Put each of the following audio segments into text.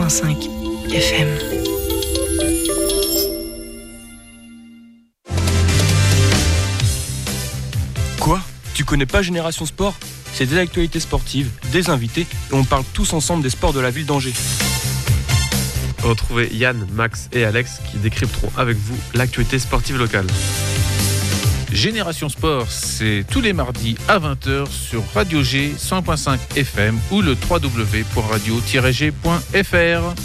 101.5 FM. Quoi ? Tu connais pas Génération Sport ? C'est des actualités sportives, des invités et on parle tous ensemble des sports de la ville d'Angers. Retrouvez Yann, Max et Alex qui décrypteront avec vous l'actualité sportive locale. Génération Sport, c'est tous les mardis à 20h sur Radio G 100.5 FM ou le www.radio-g.fr.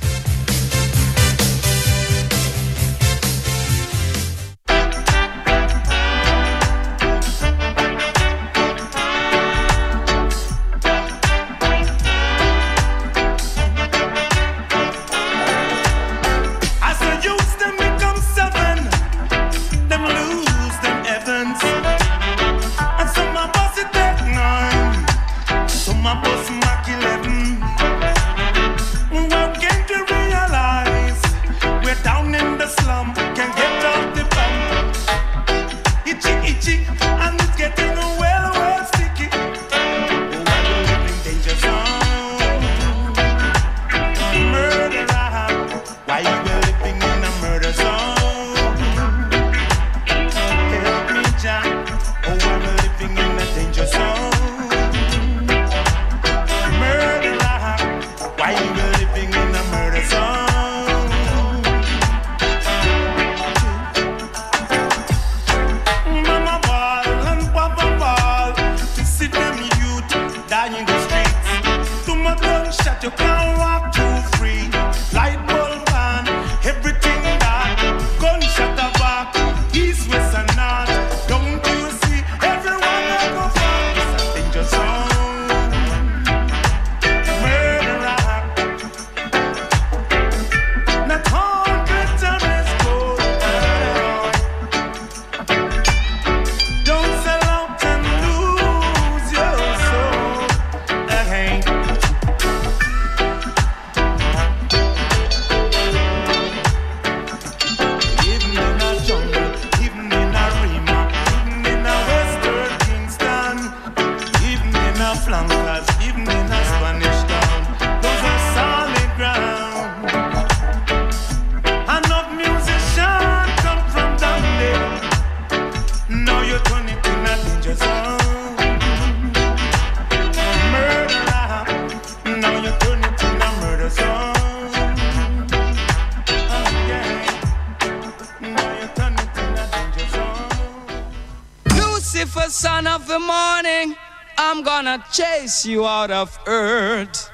Son of the morning, I'm gonna chase you out of earth.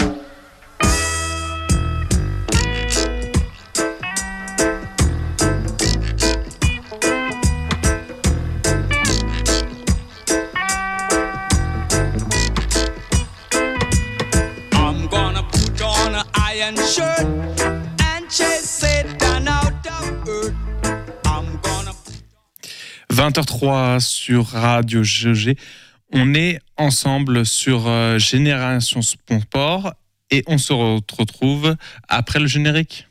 I'm gonna put on an iron shirt and chase Satan out of earth. 20h03 sur Radio GG. On est ensemble sur Génération Sport et on se retrouve après le générique.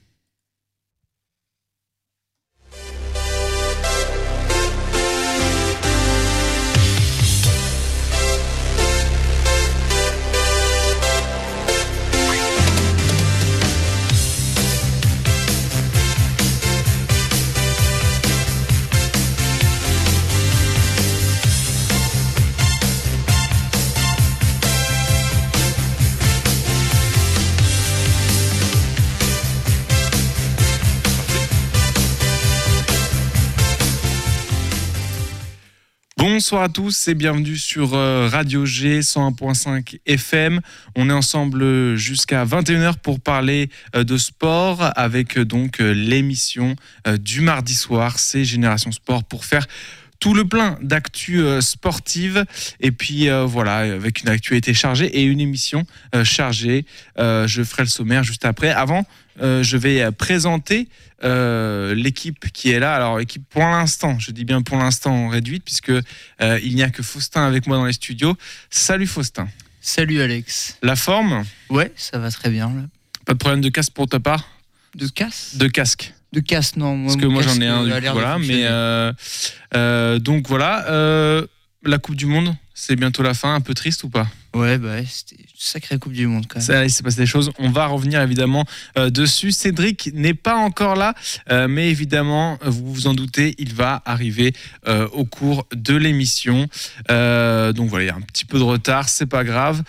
Bonsoir à tous et bienvenue sur Radio G 101.5 FM. On est ensemble jusqu'à 21h pour parler de sport avec donc l'émission du mardi soir, c'est Génération Sport, pour faire tout le plein d'actu sportive et puis voilà, avec une actualité chargée et une émission chargée. Je ferai le sommaire juste après. Avant, je vais présenter l'équipe qui est là. Alors l'équipe pour l'instant, je dis bien pour l'instant réduite puisque il n'y a que Faustin avec moi dans les studios. Salut Faustin. Salut Alex. La forme ? Ouais, ça va très bien là. Pas de problème de casque pour ta part ? De casse ? De casque. De casse, non. Parce que moi j'en ai un, du coup, voilà. Mais donc voilà, la Coupe du Monde, c'est bientôt la fin. Un peu triste ou pas ? Ouais, c'était une sacrée Coupe du Monde quand même. Ça, il s'est passé des choses. On va revenir évidemment dessus. Cédric n'est pas encore là, mais évidemment, vous vous en doutez, il va arriver au cours de l'émission. Donc voilà, il y a un petit peu de retard, c'est pas grave.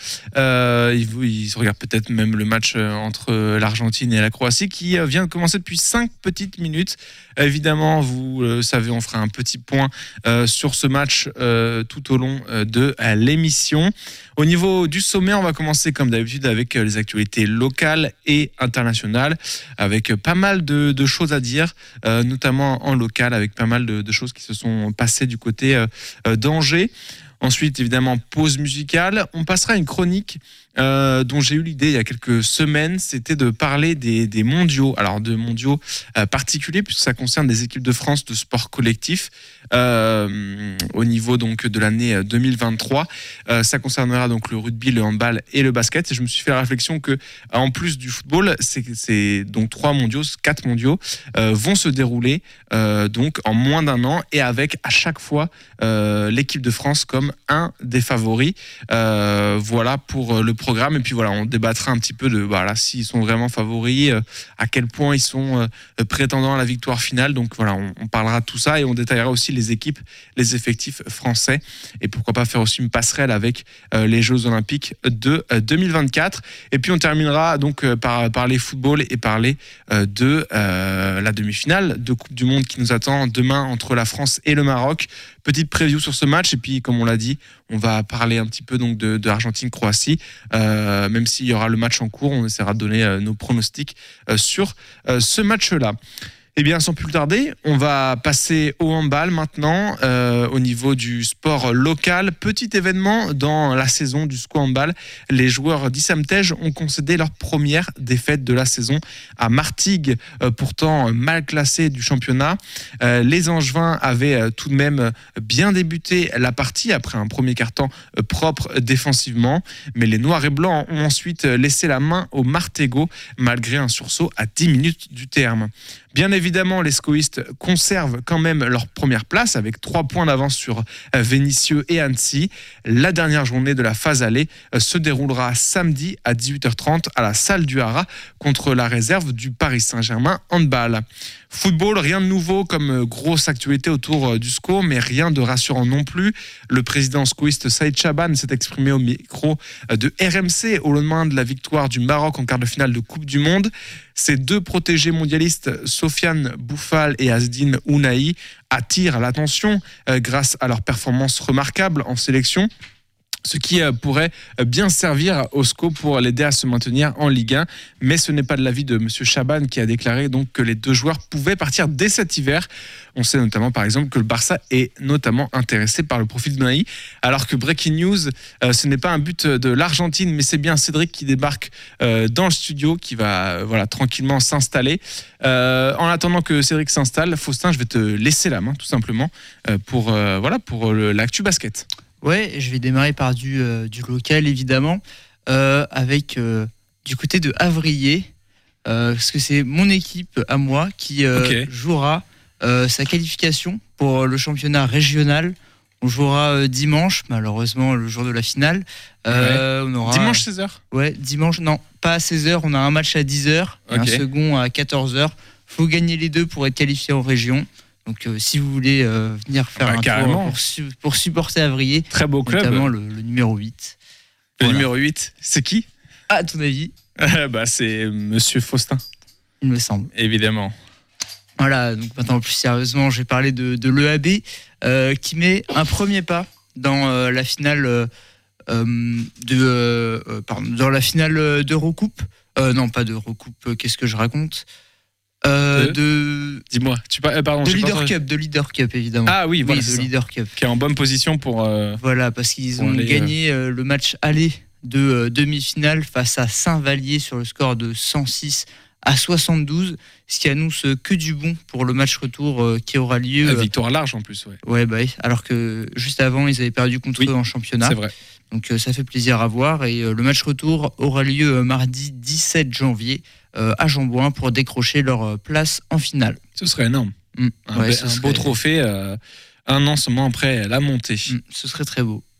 Il regarde peut-être même le match entre l'Argentine et la Croatie qui vient de commencer depuis 5 petites minutes. Évidemment, vous le savez, on fera un petit point sur ce match tout au long de l'émission. Au niveau du sommet, on va commencer comme d'habitude avec les actualités locales et internationales, avec pas mal de choses à dire, notamment en local, avec pas mal de choses qui se sont passées du côté d'Angers. Ensuite, évidemment, pause musicale. On passera à une chronique dont j'ai eu l'idée il y a quelques semaines. C'était de parler des mondiaux. Alors, de mondiaux particuliers, puisque ça concerne des équipes de France de sport collectif au niveau donc, de l'année 2023. Ça concernera donc le rugby, le handball et le basket. Et je me suis fait la réflexion que, en plus du football, c'est donc 4 mondiaux vont se dérouler donc en moins d'un an et avec à chaque fois l'équipe de France comme un des favoris. Voilà pour le programme. Et puis voilà, on débattra un petit peu de s'ils sont vraiment favoris, à quel point ils sont prétendants à la victoire finale. Donc voilà, on parlera de tout ça et on détaillera aussi les équipes, les effectifs français et pourquoi pas faire aussi une passerelle avec les Jeux Olympiques de 2024. Et puis on terminera donc par parler football et parler de la demi-finale de Coupe du Monde qui nous attend demain entre la France et le Maroc. Petite preview sur ce match et puis comme on l'a dit, on va parler un petit peu donc de Argentine-Croatie. Même s'il y aura le match en cours, on essaiera de donner nos pronostics sur ce match-là. Eh bien, sans plus tarder, on va passer au handball maintenant, au niveau du sport local. Petit événement dans la saison du SCO handball. Les joueurs d'Issam-Tej ont concédé leur première défaite de la saison à Martigues, pourtant mal classé du championnat. Les Angevins avaient tout de même bien débuté la partie après un premier quart-temps propre défensivement. Mais les Noirs et Blancs ont ensuite laissé la main aux Martégots malgré un sursaut à 10 minutes du terme. Bien évidemment, les scoïstes conservent quand même leur première place avec 3 points d'avance sur Vénissieux et Annecy. La dernière journée de la phase aller se déroulera samedi à 18h30 à la salle du Haras contre la réserve du Paris Saint-Germain handball. Football, rien de nouveau comme grosse actualité autour du SCO, mais rien de rassurant non plus. Le président scoïste Saïd Chaban s'est exprimé au micro de RMC au lendemain de la victoire du Maroc en quart de finale de Coupe du Monde. Ces 2 protégés mondialistes, Sofiane Bouffal et Asdine Ounahi, attirent l'attention grâce à leur performance remarquable en sélection. Ce qui pourrait bien servir au SCO pour l'aider à se maintenir en Ligue 1. Mais ce n'est pas de l'avis de M. Chaban qui a déclaré donc que les 2 joueurs pouvaient partir dès cet hiver. On sait notamment par exemple que le Barça est notamment intéressé par le profil de Naï. Alors que Breaking News, ce n'est pas un but de l'Argentine, mais c'est bien Cédric qui débarque dans le studio, qui va tranquillement s'installer. En attendant que Cédric s'installe, Faustin, je vais te laisser la main tout simplement pour l'actu basket. Ouais, je vais démarrer par du local évidemment, avec du côté de Havrier, parce que c'est mon équipe à moi qui jouera sa qualification pour le championnat régional. On jouera dimanche, malheureusement le jour de la finale. On aura... Dimanche 16h ? Ouais, dimanche, non, pas à 16h, on a un match à 10h, et un second à 14h. Il faut gagner les 2 pour être qualifié en région. Donc si vous voulez venir faire un tour pour supporter Havrier, très beau club, notamment le numéro 8. Le numéro 8, c'est qui ? À ton avis ? C'est Monsieur Faustin. Il me semble. Évidemment. Voilà, donc maintenant plus sérieusement, je vais parler de l'EAB qui met un premier pas dans la finale dans la finale d'Eurocoupe. Non, pas d'Eurocoupe, qu'est-ce que je raconte ? Dis-moi, de Leader Cup évidemment. Ah oui, voilà, de Leader Cup. Qui est en bonne position pour. Voilà, parce qu'ils ont gagné le match aller de demi-finale face à Saint-Vallier sur le score de 106 à 72, ce qui annonce que du bon pour le match retour qui aura lieu. La victoire large en plus, ouais. Ouais, alors que juste avant ils avaient perdu contre eux en championnat. C'est vrai. Donc ça fait plaisir à voir et le match retour aura lieu mardi 17 janvier. À Jambouin pour décrocher leur place en finale. Ce serait énorme. Un beau trophée, un an seulement après la montée. Ce serait très beau.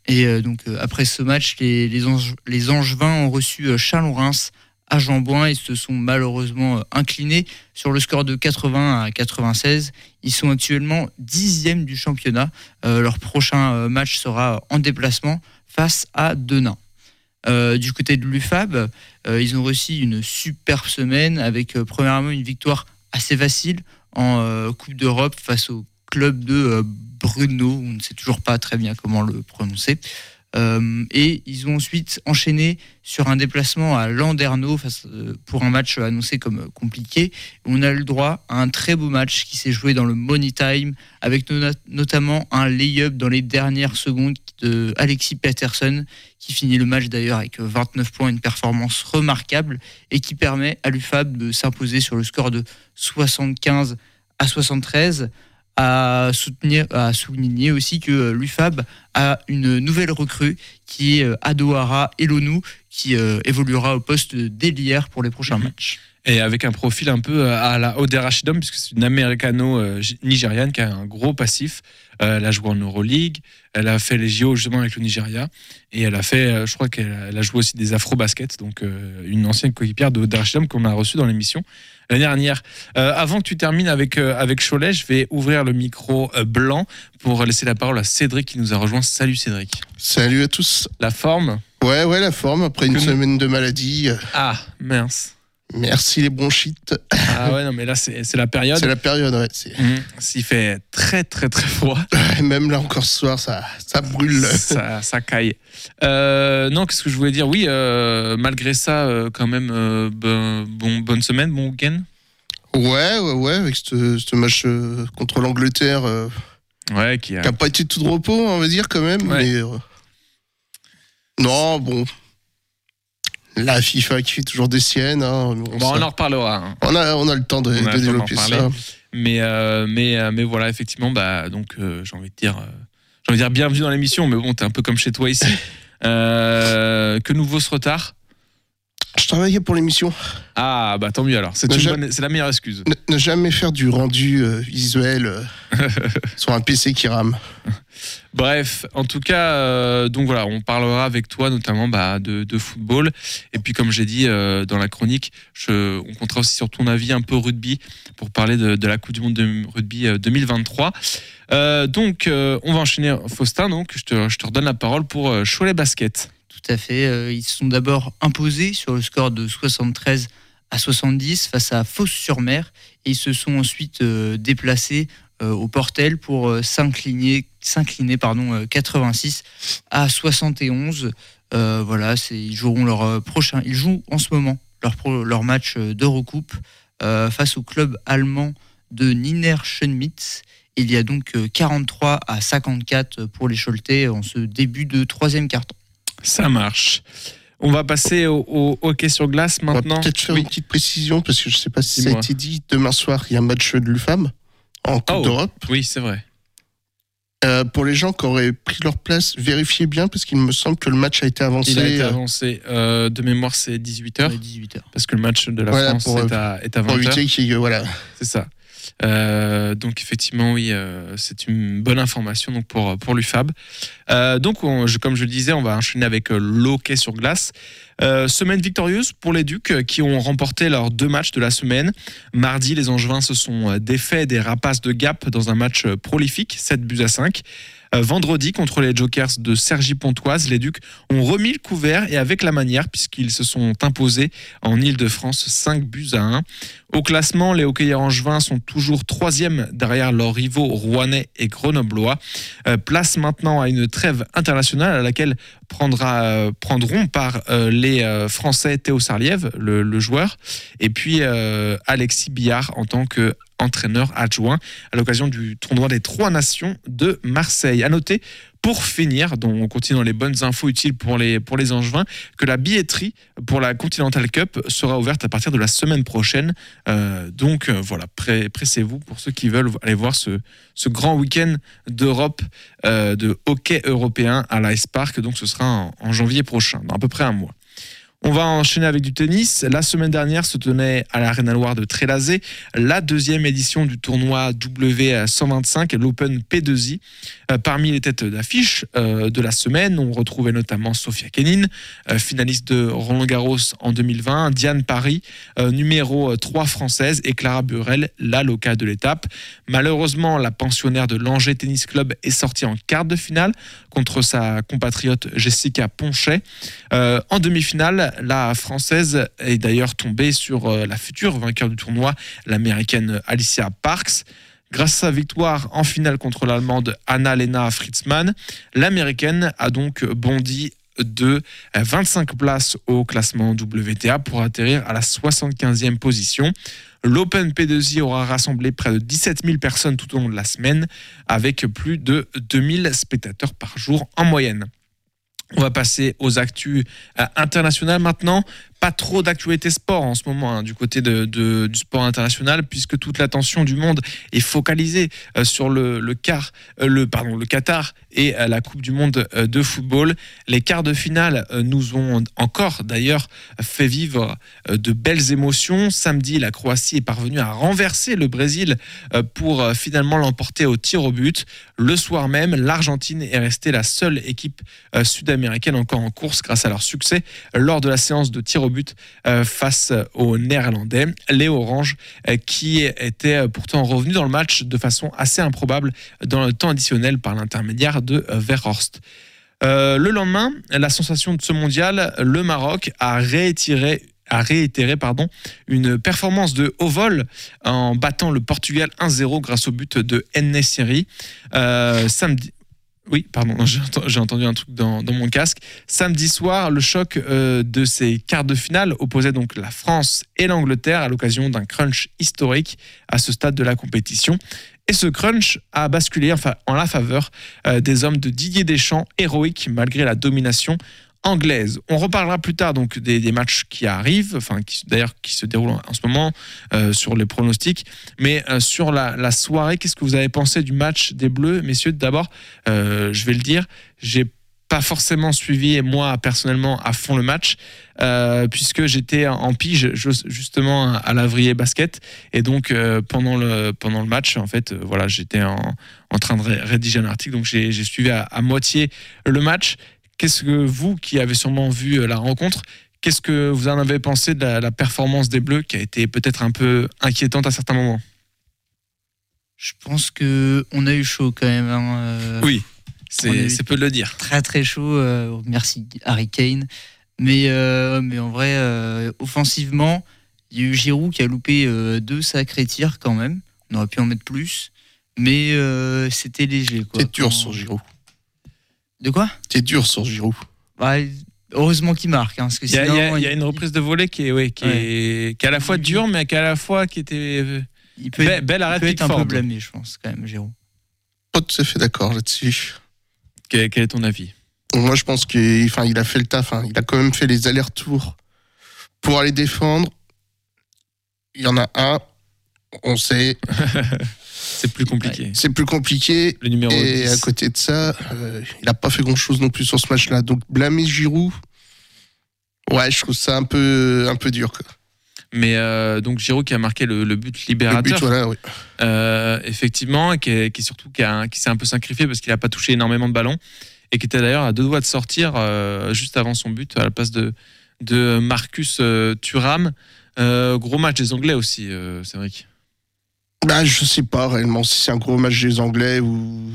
Et donc après ce match, les Angevins ont reçu Chalon-Reims à Jean-Bouin et se sont malheureusement inclinés sur le score de 80 à 96. Ils sont actuellement 10e du championnat. Leur prochain match sera en déplacement face à Denain. Du côté de l'UFAB, ils ont réussi une superbe semaine avec premièrement une victoire assez facile en Coupe d'Europe face au club de Brno, on ne sait toujours pas très bien comment le prononcer. Et ils ont ensuite enchaîné sur un déplacement à Landerneau pour un match annoncé comme compliqué. On a eu le droit à un très beau match qui s'est joué dans le Money Time avec notamment un lay-up dans les dernières secondes de Alexis Peterson qui finit le match d'ailleurs avec 29 points, une performance remarquable et qui permet à l'UFAB de s'imposer sur le score de 75 à 73. À souligner aussi que l'UFAB a une nouvelle recrue qui est Adoara Elonou qui évoluera au poste d'ailière pour les prochains matchs. Et avec un profil un peu à la Ode Rashidom, puisque c'est une américano-nigériane qui a un gros passif. Elle a joué en Euroleague, elle a fait les JO justement avec le Nigeria, et elle a fait, je crois qu'elle a joué aussi des Afro-Basket, donc une ancienne coéquipière de Ode Rashidom qu'on a reçue dans l'émission l'année dernière. Avant que tu termines avec Cholet, je vais ouvrir le micro blanc pour laisser la parole à Cédric qui nous a rejoint. Salut Cédric. Salut à tous. La forme ? Ouais, la forme, après une semaine de maladie. Ah, mince. Merci les bronchites. Ah ouais, non, mais là, c'est la période. C'est la période, ouais. S'il fait très, très, très froid. Même là, encore ce soir, ça brûle. Ça caille. Non, qu'est-ce que je voulais dire ? Oui, malgré ça, quand même, bonne semaine, bon week-end. Ouais, avec ce match contre l'Angleterre. Ouais, qui a pas été tout de repos, on va dire, quand même. Ouais. Mais, non, bon. La FIFA qui fait toujours des siennes. Hein, on en reparlera. Hein. On a le temps de développer ça. Mais voilà, effectivement, donc j'ai envie de dire bienvenue dans l'émission, mais bon, t'es un peu comme chez toi ici. Que nous vaut ce retard ? Je travaillais pour l'émission. Ah, bah tant mieux alors. C'est la meilleure excuse. Ne jamais faire du rendu visuel sur un PC qui rame. Bref, en tout cas, donc voilà, on parlera avec toi notamment de football. Et puis, comme j'ai dit dans la chronique, on comptera aussi sur ton avis un peu rugby pour parler de la Coupe du Monde de rugby 2023. Donc, on va enchaîner, Faustin. Donc, je te redonne la parole pour Cholet Basket. Tout à fait. Ils se sont d'abord imposés sur le score de 73 à 70 face à Fos-sur-Mer et ils se sont ensuite déplacés au Portel pour s'incliner 86 à 71. Voilà, ils joueront ils jouent en ce moment leur match d'Eurocoupe face au club allemand de Niederschönmitz. Il y a donc 43 à 54 pour les Choletais en ce début de troisième quart-temps. Ça marche. On va passer au hockey sur glace maintenant. On va peut-être faire une petite précision parce que je ne sais pas si ça a été dit. Demain soir, il y a un match de l'UFAB en Coupe d'Europe. Oui, c'est vrai. Pour les gens qui auraient pris leur place, vérifiez bien parce qu'il me semble que le match a été avancé. Il a été avancé. De mémoire, c'est 18h. 18h. Parce que le match de la France est à 20h. Pour éviter voilà. C'est ça. Donc effectivement oui, c'est une bonne information donc pour l'UFAB. Donc comme je le disais, on va enchaîner avec l'hockey sur glace. Semaine victorieuse pour les Ducs qui ont remporté leurs 2 matchs de la semaine. Mardi, les Angevins se sont défaits des Rapaces de Gap dans un match prolifique, 7-5. Vendredi, contre les Jokers de Cergy-Pontoise, les Ducs ont remis le couvert et avec la manière puisqu'ils se sont imposés en Île-de-France 5-1. Au classement, les hockeyeurs angevins sont toujours 3e derrière leurs rivaux rouennais et grenoblois. Place maintenant à une trêve internationale à laquelle prendront part les Français Théo Sarliève, le joueur, et puis Alexis Billard en tant qu'entraîneur adjoint à l'occasion du tournoi des 3 nations de Marseille. À noter, pour finir, on continue dans les bonnes infos utiles pour les Angevins, que la billetterie pour la Continental Cup sera ouverte à partir de la semaine prochaine. Donc voilà, pressez-vous pour ceux qui veulent aller voir ce grand week-end d'Europe de hockey européen à l'Ice Park. Donc ce sera en janvier prochain, dans à peu près un mois. On va enchaîner avec du tennis. La semaine dernière se tenait à l'Arena Loire de Trélazé la 2e édition du tournoi W125, l'Open P2I. Parmi les têtes d'affiche de la semaine, on retrouvait notamment Sofia Kenin, finaliste de Roland-Garros en 2020, Diane Parry, numéro 3 française, et Clara Burel, la locale de l'étape. Malheureusement, la pensionnaire de l'Angers Tennis Club est sortie en quart de finale contre sa compatriote Jessica Ponchet. En demi-finale, la Française est d'ailleurs tombée sur la future vainqueur du tournoi, l'Américaine Alicia Parks. Grâce à sa victoire en finale contre l'Allemande Anna-Lena Fritzmann, l'Américaine a donc bondi de 25 places au classement WTA pour atterrir à la 75e position. L'Open P2I aura rassemblé près de 17 000 personnes tout au long de la semaine, avec plus de 2000 spectateurs par jour en moyenne. On va passer aux actus internationales maintenant. Pas trop d'actualité sport en ce moment du côté du sport international, puisque toute l'attention du monde est focalisée sur le Qatar et la Coupe du Monde de football. Les quarts de finale nous ont encore d'ailleurs fait vivre de belles émotions. Samedi, la Croatie est parvenue à renverser le Brésil pour finalement l'emporter au tir au but. Le soir même, l'Argentine est restée la seule équipe sud-américaine encore en course grâce à leur succès lors de la séance de tir au but face aux Néerlandais, les Oranges, qui étaient pourtant revenus dans le match de façon assez improbable dans le temps additionnel par l'intermédiaire de Verhorst. Le lendemain, la sensation de ce mondial, le Maroc a réitéré une performance de haut vol en battant le Portugal 1-0 grâce au but de En-Nesyri. Samedi. Oui, pardon, j'ai entendu un truc dans mon casque. Samedi soir, le choc de ces quarts de finale opposait donc la France et l'Angleterre à l'occasion d'un crunch historique à ce stade de la compétition. Et ce crunch a basculé en la faveur des hommes de Didier Deschamps, héroïques malgré la domination anglaise. On reparlera plus tard donc des matchs qui arrivent, qui se déroulent en ce moment sur les pronostics, mais sur la soirée, qu'est-ce que vous avez pensé du match des Bleus, messieurs? D'abord, je vais le dire, j'ai pas forcément suivi moi personnellement à fond le match puisque j'étais en pige justement à l'Avrier Basket, et donc pendant le match en fait j'étais en train de rédiger un article, donc j'ai suivi à moitié le match. Qu'est-ce que vous, qui avez sûrement vu la rencontre, qu'est-ce que vous en avez pensé de la performance des Bleus, qui a été peut-être un peu inquiétante à certains moments? Je pense qu'on a eu chaud quand même. Oui, c'est peu de le dire. Très très chaud, merci Harry Kane. Mais en vrai, offensivement, il y a eu Giroud qui a loupé 2 sacrés tirs quand même. On aurait pu en mettre plus, mais c'était léger. C'est dur sur Giroud. De quoi? C'est dur sur Giroud. Heureusement qu'il marque. Parce que il y a une reprise de volée qui est à la fois dure, mais qui à la fois qui était belle arrêt de Pickford. Il peut être un peu Pickford. blâmé, je pense, quand même, Giroud. Pas tout à fait d'accord là-dessus. Quel est ton avis? Moi, je pense qu'il a fait le taf. Il a quand même fait les allers-retours pour aller défendre. Il y en a un, on sait. C'est plus compliqué. C'est plus compliqué. Le numéro et 10. à côté de ça, il n'a pas fait grand-chose non plus sur ce match-là. Donc blâmer Giroud, ouais, je trouve ça un peu dur, quoi. Mais donc Giroud qui a marqué le but libérateur. Le but, voilà, oui. Effectivement, qui s'est un peu sacrifié parce qu'il n'a pas touché énormément de ballons, et qui était d'ailleurs à 2 doigts de sortir juste avant son but à la place de Marcus Thuram. Gros match des Anglais aussi, Cédric. Je sais pas réellement si c'est un gros match des Anglais ou...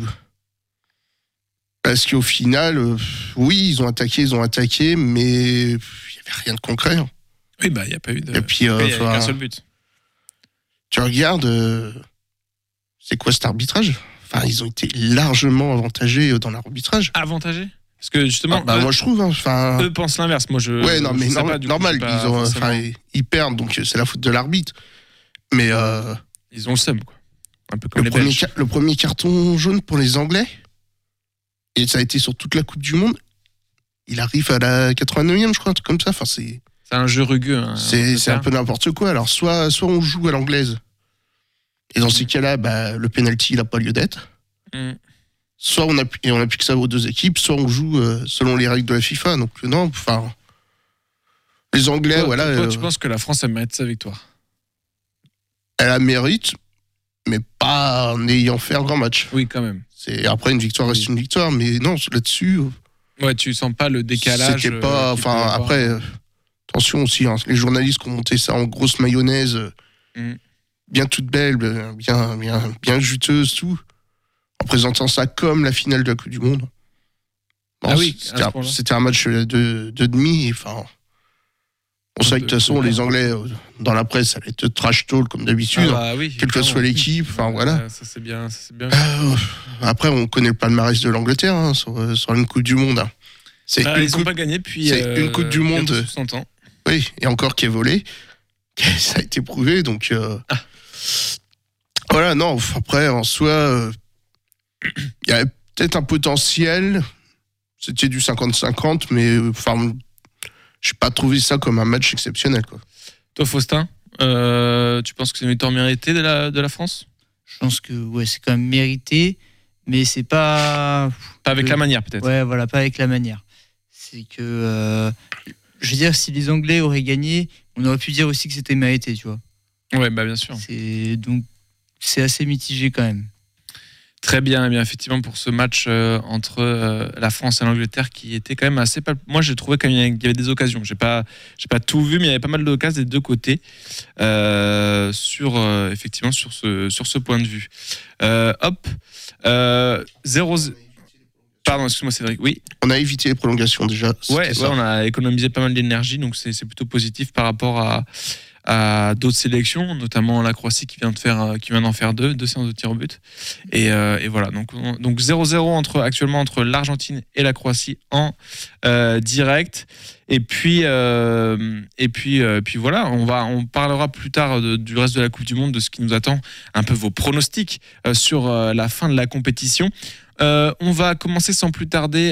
Parce qu'au final, oui, ils ont attaqué, mais il n'y avait rien de concret. Oui, il n'y a pas eu de... Et puis, il n'y a qu'un seul but. Tu regardes, c'est quoi cet arbitrage? Ils ont été largement avantagés dans l'arbitrage. Avantagés? Parce que justement, moi je trouve. Eux pensent l'inverse. Moi, ouais, non, mais normal. Ils perdent, donc c'est la faute de l'arbitre. Mais ils ont le seum, quoi. Un peu comme les Belges. Le premier carton jaune pour les Anglais, et ça a été sur toute la Coupe du Monde. Il arrive à la 89e, je crois, un truc comme ça. C'est un jeu rugueux. C'est un peu n'importe quoi. Alors, soit on joue à l'anglaise, et dans ces cas-là, le penalty, il n'a pas lieu d'être. Soit on applique ça aux 2 équipes, soit on joue selon les règles de la FIFA. Donc, non, Les Anglais, Toi, tu penses que la France, elle mérite sa victoire? Elle la mérite, mais pas en ayant fait un grand match. Oui, quand même. Après, une victoire reste une victoire, mais non, là-dessus... Ouais, tu sens pas le décalage. C'était pas... après, attention aussi, hein, les journalistes qui ont monté ça en grosse mayonnaise, bien toute belle, bien juteuse, tout, en présentant ça comme la finale de la Coupe du Monde. Bon, c'était un match de demi, enfin... On sait que de toute façon, les Anglais, dans la presse, ça allait être trash talk comme d'habitude, quelle que soit l'équipe. Enfin, voilà. Ça, c'est bien. Après, on connaît le palmarès de l'Angleterre hein, sur une Coupe du Monde. Hein. Ils n'ont pas gagné depuis une Coupe du Monde. 60 ans. Oui, et encore qui est volée. Ça a été prouvé. Donc, voilà, non. Après, en soi, il y avait peut-être un potentiel. C'était du 50-50, mais enfin. Je n'ai pas trouvé ça comme un match exceptionnel, quoi. Toi, Faustin, tu penses que c'est une victoire méritée de la France? Je pense que c'est quand même mérité, mais c'est pas... Pas avec la manière, peut-être. Ouais, voilà, pas avec la manière. C'est que... je veux dire, si les Anglais auraient gagné, on aurait pu dire aussi que c'était mérité, tu vois. Ouais, bien sûr. Donc, c'est assez mitigé quand même. Très bien, et bien effectivement pour ce match entre la France et l'Angleterre qui était quand même assez... Moi j'ai trouvé qu'il y avait des occasions, j'ai pas tout vu mais il y avait pas mal d'occasions des deux côtés effectivement sur ce point de vue. 0-0... Pardon, excuse-moi Cédric, oui. On a évité les prolongations déjà. Ouais, on a économisé pas mal d'énergie donc c'est plutôt positif par rapport à d'autres sélections, notamment la Croatie qui vient d'en faire deux séances de tir au but. Et voilà, donc 0-0 actuellement entre l'Argentine et la Croatie en direct. Et puis voilà, on parlera plus tard du reste de la Coupe du Monde, de ce qui nous attend, un peu vos pronostics sur la fin de la compétition. On va continuer sans plus tarder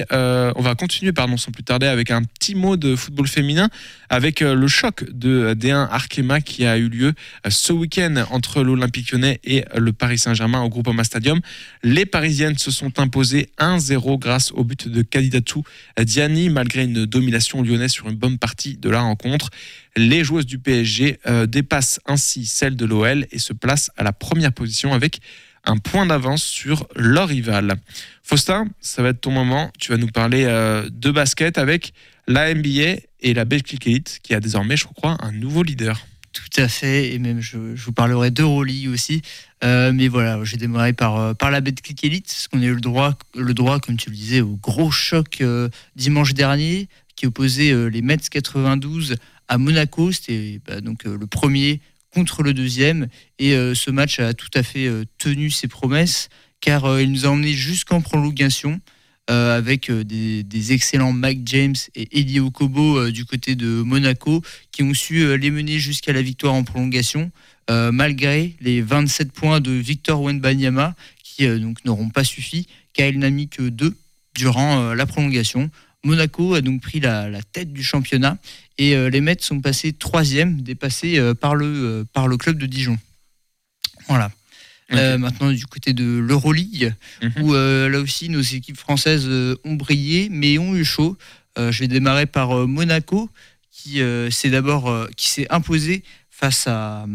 avec un petit mot de football féminin avec le choc de D1 Arkema qui a eu lieu ce week-end entre l'Olympique Lyonnais et le Paris Saint-Germain au Groupama Stadium. Les Parisiennes se sont imposées 1-0 grâce au but de Kadidiatou Diani malgré une domination lyonnaise sur une bonne partie de la rencontre. Les joueuses du PSG dépassent ainsi celles de l'OL et se placent à la première position avec un point d'avance sur leur rival. Faustin, ça va être ton moment. Tu vas nous parler de basket avec la NBA et la Betclic Elite qui a désormais, je crois, un nouveau leader. Tout à fait, et même je vous parlerai d'Euroleague aussi. Mais voilà, j'ai démarré par la Betclic Elite, parce qu'on a eu le droit, comme tu le disais, au gros choc dimanche dernier, qui opposait les Mets 92 à Monaco. C'était donc le premier contre le deuxième, et ce match a tout à fait tenu ses promesses, car il nous a emmenés jusqu'en prolongation avec des excellents Mike James et Elie Okobo du côté de Monaco, qui ont su les mener jusqu'à la victoire en prolongation, malgré les 27 points de Victor Wembanyama, qui donc n'auront pas suffi, car il n'a mis que 2 durant la prolongation. Monaco a donc pris la tête du championnat, et les Mets sont passés 3e, dépassés par le club de Dijon. Voilà. Okay. Maintenant du côté de l'Euroleague, où là aussi nos équipes françaises ont brillé, mais ont eu chaud. Je vais démarrer par Monaco, qui s'est imposé face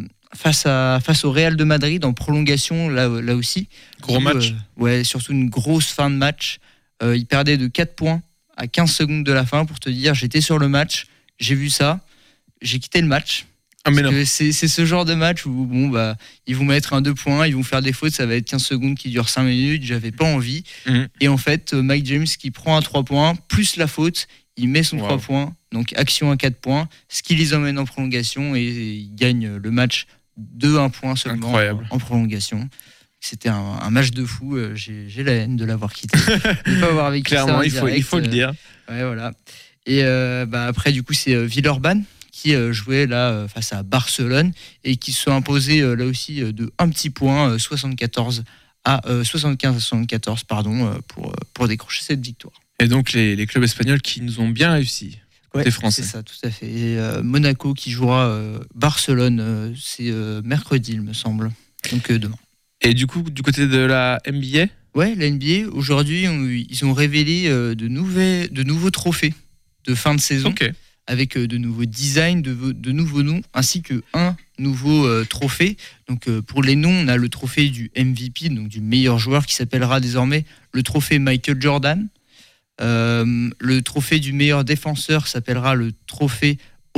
au Real de Madrid en prolongation, là aussi. Gros match. Surtout une grosse fin de match. Ils perdaient de 4 points à 15 secondes de la fin, pour te dire, j'étais sur le match, j'ai vu ça, j'ai quitté le match. C'est ce genre de match où ils vont mettre un 2 points, ils vont faire des fautes, ça va être 15 secondes qui durent 5 minutes, j'avais pas envie. Et en fait, Mike James qui prend un 3 points, plus la faute, il met son 3 points, donc action à 4 points, ce qui les emmène en prolongation, et ils gagnent le match de 1 point seulement en prolongation. C'était un match de fou, j'ai la haine de l'avoir quitté. De pas avoir vécu clairement, ça direct, il faut le dire. Ouais, voilà. Et après, du coup, c'est Villeurbanne qui jouait là face à Barcelone, et qui se sont imposés là aussi de un petit point, 75 à 74, pour décrocher cette victoire. Et donc les clubs espagnols qui nous ont bien réussi. Ouais, des Français. C'est ça, tout à fait. Et Monaco qui jouera Barcelone, c'est mercredi, il me semble. Donc demain. Et du coup, du côté de la NBA ? Ouais, la NBA, aujourd'hui, ils ont révélé de nouveaux trophées de fin de saison. Okay. avec de nouveaux designs, de nouveaux noms, ainsi qu'un nouveau trophée. Donc pour les noms, on a le trophée du MVP, donc du meilleur joueur, qui s'appellera désormais le trophée Michael Jordan. Le trophée du meilleur défenseur s'appellera le trophée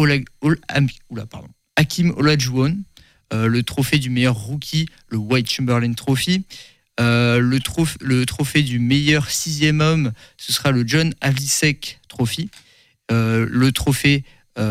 Hakeem Olajuwon. Le trophée du meilleur rookie, le Wilt Chamberlain Trophy. Le trophée du meilleur 6e homme, ce sera le John Havlicek Trophy. Le trophée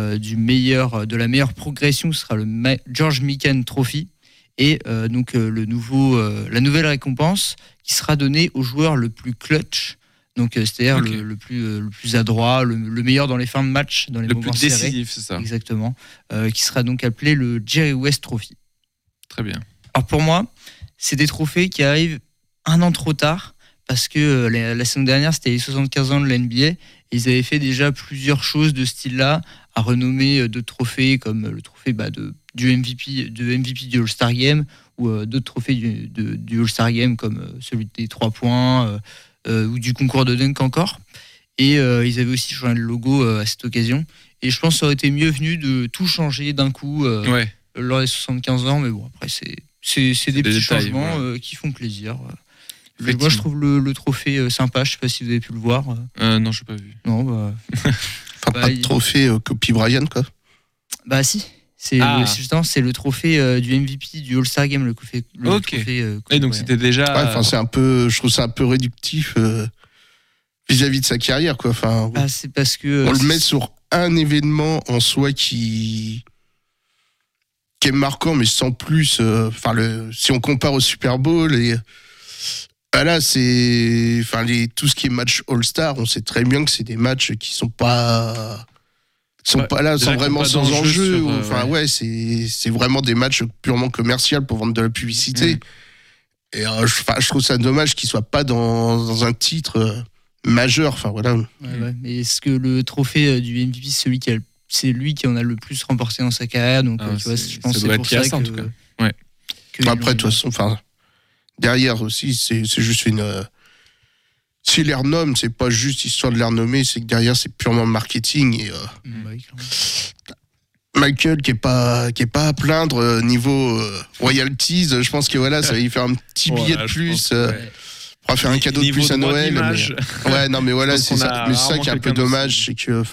de la meilleure progression, ce sera le George Mikan Trophy. Et la nouvelle récompense qui sera donnée au joueur le plus clutch. Donc c'est-à-dire le plus adroit, le meilleur dans les fins de match, dans les le moments plus serrés. décisif, c'est ça. Exactement. Qui sera donc appelé le Jerry West Trophy. Très bien. Alors pour moi, c'est des trophées qui arrivent un an trop tard, parce que la saison dernière, c'était les 75 ans de la NBA, et ils avaient fait déjà plusieurs choses de ce style-là, à renommer d'autres trophées, comme le trophée du MVP du All-Star Game, ou d'autres trophées du All-Star Game, comme celui des 3 points, ou du concours de dunk encore. Et ils avaient aussi changé le logo à cette occasion. Et je pense que ça aurait été mieux venu de tout changer d'un coup lors des 75 ans, mais bon, après, c'est des petits changements qui font plaisir. Moi, je trouve le trophée sympa. Je sais pas si vous avez pu le voir. Non, je n'ai pas vu. Non, pas de trophée Kobe Bryant, quoi. Bah si. C'est le trophée du MVP du All-Star Game, le trophée. Et donc c'était déjà. Je trouve ça un peu réductif vis-à-vis de sa carrière, quoi. Enfin, c'est parce que on le met sur un événement en soi qui est marquant, mais sans plus. Si on compare au Super Bowl et là, tout ce qui est match All-Star, on sait très bien que c'est des matchs qui sont pas là, sont vraiment sans enjeu. C'est vraiment des matchs purement commerciaux pour vendre de la publicité. Et je trouve ça dommage qu'il soit pas dans un titre majeur. Enfin voilà. Mais est-ce que le trophée du MVP, c'est lui qui en a le plus remporté dans sa carrière, donc tu vois, je pense que c'est pour ça que, en tout cas. Après, de toute façon, derrière aussi, c'est juste s'ils les renomment, c'est pas juste histoire de les renommer, c'est que derrière, c'est purement marketing. Et Michael, qui est pas à plaindre niveau royalties, je pense que ça va y faire un petit billet de plus. On va faire un cadeau de plus à Noël. C'est ça. Mais ça qui est un peu dommage, c'est que,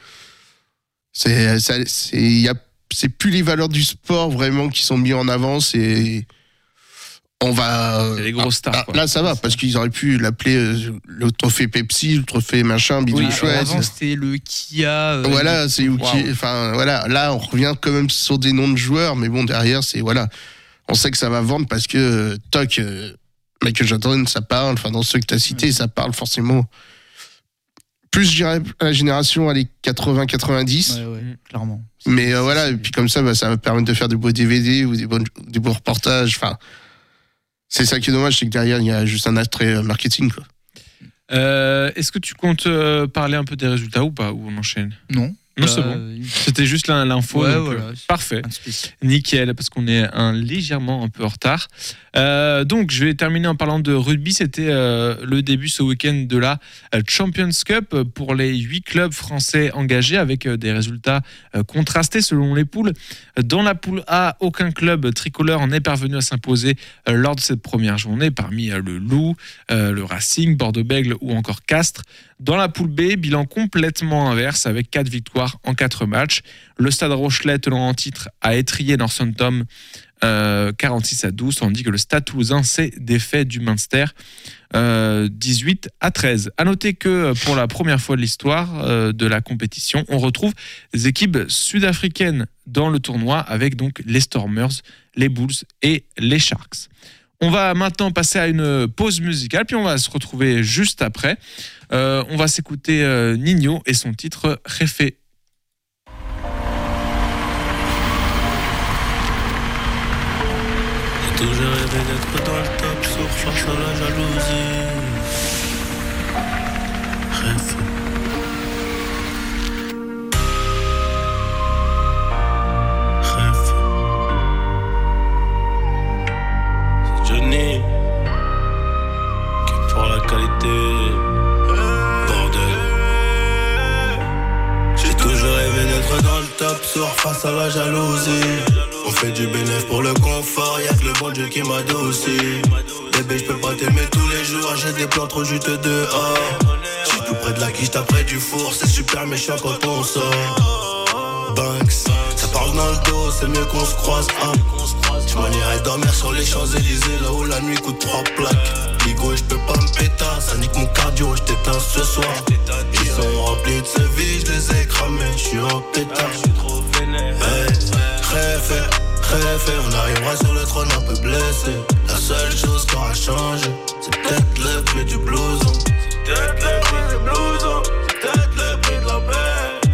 c'est plus les valeurs du sport vraiment qui sont mises en avant, c'est les grosses stars. Là, ça va, parce qu'ils auraient pu l'appeler le trophée Pepsi, le trophée machin, bidule chouette. Avant, c'était le Kia. Là, on revient quand même sur des noms de joueurs, mais bon, derrière, on sait que ça va vendre parce que, Michael Jordan, ça parle, dans ceux que tu as cités, ça parle forcément. Plus, je dirais, à la génération, les 80-90. Clairement. Mais et puis comme ça, ça va permettre de faire de beaux DVD ou des beaux reportages. C'est ça qui est dommage, c'est que derrière, il y a juste un attrait marketing, quoi. Est-ce que tu comptes parler un peu des résultats ou pas, ou on enchaîne ? Non, c'est bon. C'était juste l'info. Parfait. Nickel, parce qu'on est légèrement un peu en retard. Donc, je vais terminer en parlant de rugby. C'était le début ce week-end de la Champions Cup pour les 8 clubs français engagés, avec des résultats contrastés selon les poules. Dans la poule A, aucun club tricolore n'est parvenu à s'imposer lors de cette première journée, parmi le Loup, le Racing, Bordeaux-Bègles ou encore Castres. Dans la poule B, bilan complètement inverse, avec 4 victoires en 4 matchs. Le Stade Rochelet, tenant en titre, a étrillé Northampton 46-12, tandis que le Stade Toulousain s'est défait du Munster 18-13. À noter que pour la première fois de l'histoire de la compétition, on retrouve des équipes sud-africaines dans le tournoi, avec donc les Stormers, les Bulls et les Sharks. On va maintenant passer à une pause musicale, puis on va se retrouver juste après. On va s'écouter Nino et son titre « Jefe ». J'ai toujours rêvé d'être dans le top, sauf face à la jalousie. Jefe. Johnny, qui pour la qualité, bordel. J'ai toujours rêvé la jalousie. On fait du bénéf pour le confort, y'a que le bon Dieu qui m'adoucit. Bébé, je peux pas t'aimer tous les jours, j'ai des plans trop juteux dehors. J'suis tout près de la quiche, t'après du four, c'est super méchant quand on sort. Banks, ça parle dans le dos, c'est mieux qu'on se croise. Je m'en irai dormir sur les Champs-Élysées, là où la nuit coûte 3 plaques. Ligo, j'peux pas me péter, ça nique mon cardio, j't'éteins ce soir. Ils sont remplis de ce vie, j'les ai cramés, j'suis en pétard. Réfé, on arrivera sur le trône un peu blessé. La seule chose qui aura changé, c'est peut-être le prix du blouson. C'est peut-être le prix du blouson, c'est peut-être le prix de la paix.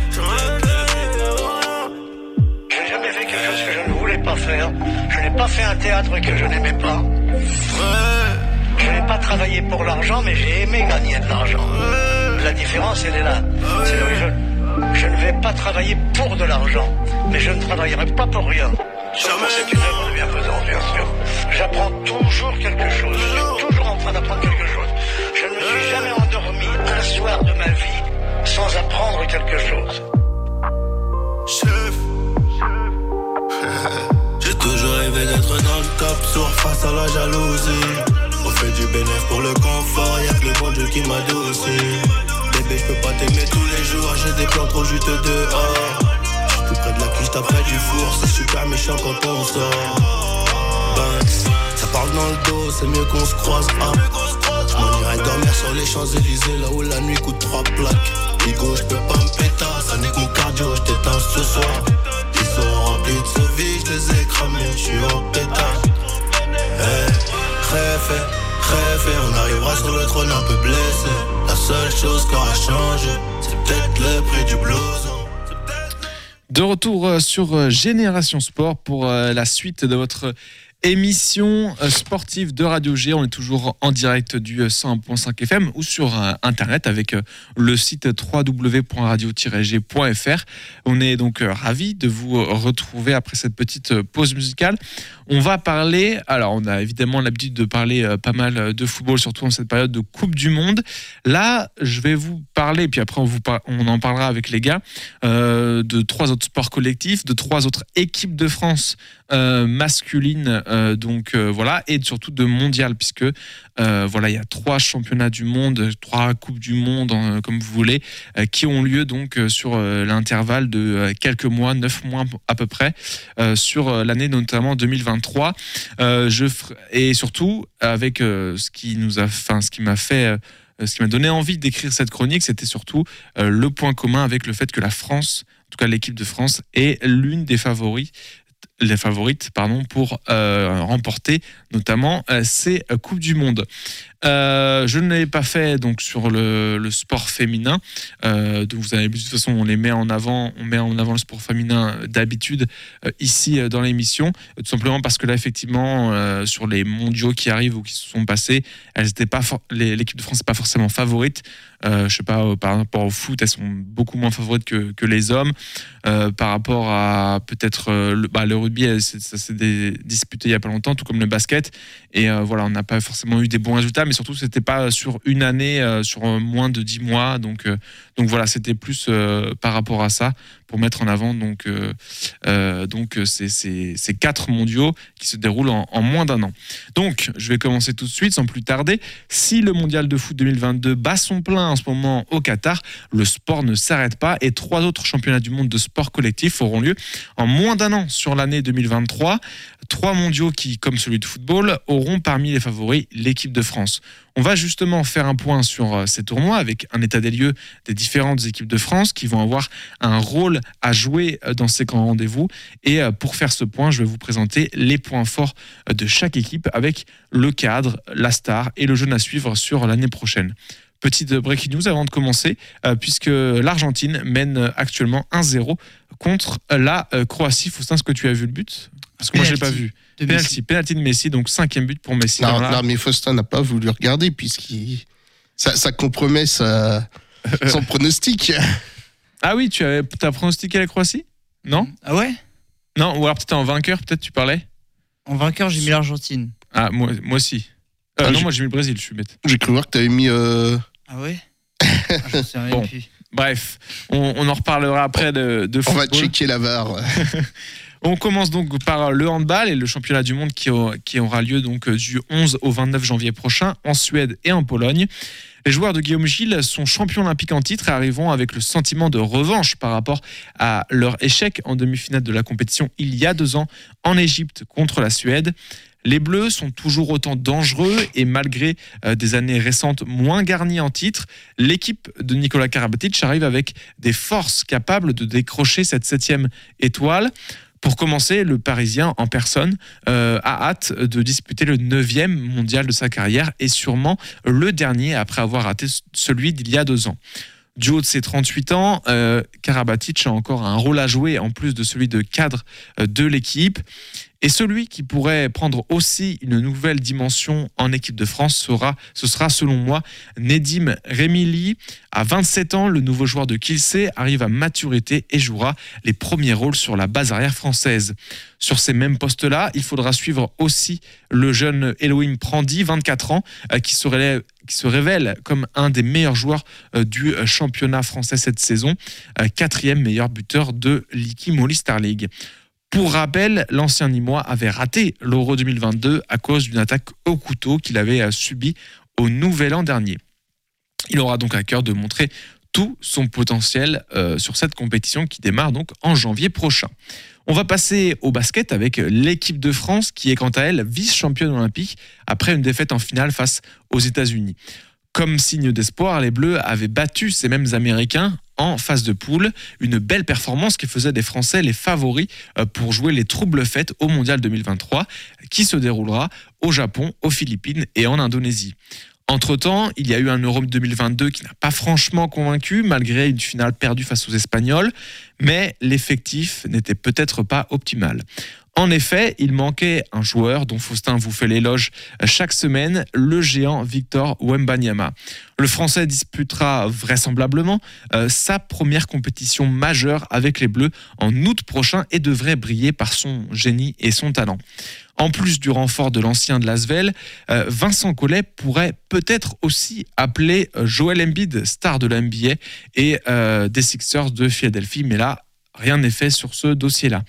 Je n'ai jamais fait quelque chose que je ne voulais pas faire. Je n'ai pas fait un théâtre que je n'aimais pas. Je n'ai pas travaillé pour l'argent, mais j'ai aimé gagner de l'argent. La différence, elle est là. C'est que je ne vais pas travailler pour de l'argent, mais je ne travaillerai pas pour rien. Sauf quand c'est une œuvre de bienfaisance, bien sûr. J'apprends toujours quelque chose. Je suis toujours en train d'apprendre quelque chose. Je ne me suis jamais endormi un soir de ma vie sans apprendre quelque chose. Chef. J'ai toujours rêvé d'être dans le top sur face à la jalousie. On fait du bénéf pour le confort, y'a que le bon Dieu qui m'adoucit. Bébé, je peux pas t'aimer tous les jours, j'ai des plans trop juteux dehors. J'suis tout près de la quiche, t'après du four, c'est super méchant quand on sort. Banks, ça parle dans le dos, c'est mieux qu'on se croise. J'm'en irai dormir sur les Champs-Élysées, là où la nuit coûte 3 plaques. Ligo, j'peux pas me péter, ça nique mon cardio, j't'éteins ce soir. Ils sont remplis de ce vie, j'les ai cramés, j'suis en pétard. Réfé, on arrivera sur le trône un peu blessé. La seule chose qui aura changé, c'est peut-être le prix du blouson. De retour sur Génération Sport pour la suite de votre émission sportive de Radio G. On est toujours en direct du 101.5 FM ou sur internet avec le site www.radio-g.fr. On est donc ravis de vous retrouver après cette petite pause musicale. On va parler, alors on a évidemment l'habitude de parler pas mal de football, surtout en cette période de Coupe du Monde. Là, je vais vous parler, puis après on en parlera avec les gars, de 3 autres sports collectifs, de 3 autres équipes de France masculines, voilà, et surtout de mondial, puisque voilà, il y a 3 championnats du monde, 3 coupes du monde, comme vous voulez, qui ont lieu donc sur l'intervalle de quelques mois, 9 mois à peu près, sur l'année notamment 2023. Et surtout avec ce qui m'a donné envie d'écrire cette chronique, c'était surtout le point commun avec le fait que la France, en tout cas l'équipe de France, est l'une des favorites pour remporter notamment ces Coupes du Monde. Je ne l'ai pas fait donc sur le sport féminin. Donc vous avez vu, de toute façon, on met en avant le sport féminin d'habitude ici dans l'émission, tout simplement parce que là, effectivement, sur les mondiaux qui arrivent ou qui se sont passés, l'équipe de France n'est pas forcément favorite. Je sais pas, par rapport au foot, elles sont beaucoup moins favorites que les hommes. Par rapport à peut-être le rugby, ça s'est disputé il y a pas longtemps, tout comme le basket. Et voilà, on n'a pas forcément eu des bons résultats, mais surtout c'était pas sur une année, sur moins de 10 mois. Donc voilà, c'était plus par rapport à ça, pour mettre en avant ces 4 mondiaux qui se déroulent en moins d'un an. Donc je vais commencer tout de suite sans plus tarder. Si le mondial de foot 2022 bat son plein en ce moment au Qatar, le sport ne s'arrête pas et 3 autres championnats du monde de sport collectif auront lieu en moins d'un an sur l'année 2023. 3 mondiaux qui, comme celui de football, auront parmi les favoris l'équipe de France. On va justement faire un point sur ces tournois avec un état des lieux des différentes équipes de France qui vont avoir un rôle à jouer dans ces grands rendez-vous. Et pour faire ce point, je vais vous présenter les points forts de chaque équipe avec le cadre, la star et le jeune à suivre sur l'année prochaine. Petite breaking news avant de commencer, puisque l'Argentine mène actuellement 1-0 contre la Croatie. Faustin, est-ce que tu as vu le but ? Parce que moi, je ne l'ai pas vu. Penalty de Messi, donc 5e but pour Messi. Non, mais Faustin n'a pas voulu regarder, ça compromet son pronostic. Ah oui, tu as pronostiqué la Croatie ? Non ? Ah ouais ? Non, ou alors peut-être en vainqueur, peut-être tu parlais ? En vainqueur, j'ai mis l'Argentine. Ah, moi aussi. Non, moi j'ai mis le Brésil, je suis bête. J'ai cru voir que tu avais mis... Ah ouais. Je sais rien. Bon. Bref, on en reparlera après de football. On va checker la VAR. On commence donc par le handball et le championnat du monde qui aura lieu donc du 11 au 29 janvier prochain en Suède et en Pologne. Les joueurs de Guillaume Gilles sont champions olympiques en titre et arriveront avec le sentiment de revanche par rapport à leur échec en demi-finale de la compétition il y a 2 ans en Égypte contre la Suède. Les Bleus sont toujours autant dangereux et malgré des années récentes moins garnies en titre, l'équipe de Nicolas Karabatic arrive avec des forces capables de décrocher cette 7e étoile. Pour commencer, le Parisien en personne a hâte de disputer le 9e mondial de sa carrière et sûrement le dernier après avoir raté celui d'il y a 2 ans. Du haut de ses 38 ans, Karabatic a encore un rôle à jouer en plus de celui de cadre de l'équipe. Et celui qui pourrait prendre aussi une nouvelle dimension en équipe de France ce sera selon moi Nedim Remili. À 27 ans, le nouveau joueur de Kielce arrive à maturité et jouera les premiers rôles sur la base arrière française. Sur ces mêmes postes-là, il faudra suivre aussi le jeune Elohim Prandi, 24 ans, qui se révèle comme un des meilleurs joueurs du championnat français cette saison, 4e meilleur buteur de l'Iki Moly Star League. Pour rappel, l'ancien Nîmois avait raté l'Euro 2022 à cause d'une attaque au couteau qu'il avait subie au Nouvel An dernier. Il aura donc à cœur de montrer tout son potentiel sur cette compétition qui démarre donc en janvier prochain. On va passer au basket avec l'équipe de France qui est quant à elle vice-championne olympique après une défaite en finale face aux États-Unis. Comme signe d'espoir, les Bleus avaient battu ces mêmes Américains en phase de poule. Une belle performance qui faisait des Français les favoris pour jouer les troubles fêtes au Mondial 2023 qui se déroulera au Japon, aux Philippines et en Indonésie. Entre-temps, il y a eu un Euro 2022 qui n'a pas franchement convaincu malgré une finale perdue face aux Espagnols, mais l'effectif n'était peut-être pas optimal. En effet, il manquait un joueur dont Faustin vous fait l'éloge chaque semaine, le géant Victor Wembanyama. Le Français disputera vraisemblablement sa première compétition majeure avec les Bleus en août prochain et devrait briller par son génie et son talent. En plus du renfort de l'ancien de l'Asvel, Vincent Collet pourrait peut-être aussi appeler Joel Embiid, star de la NBA et des Sixers de Philadelphie, mais là, rien n'est fait sur ce dossier-là.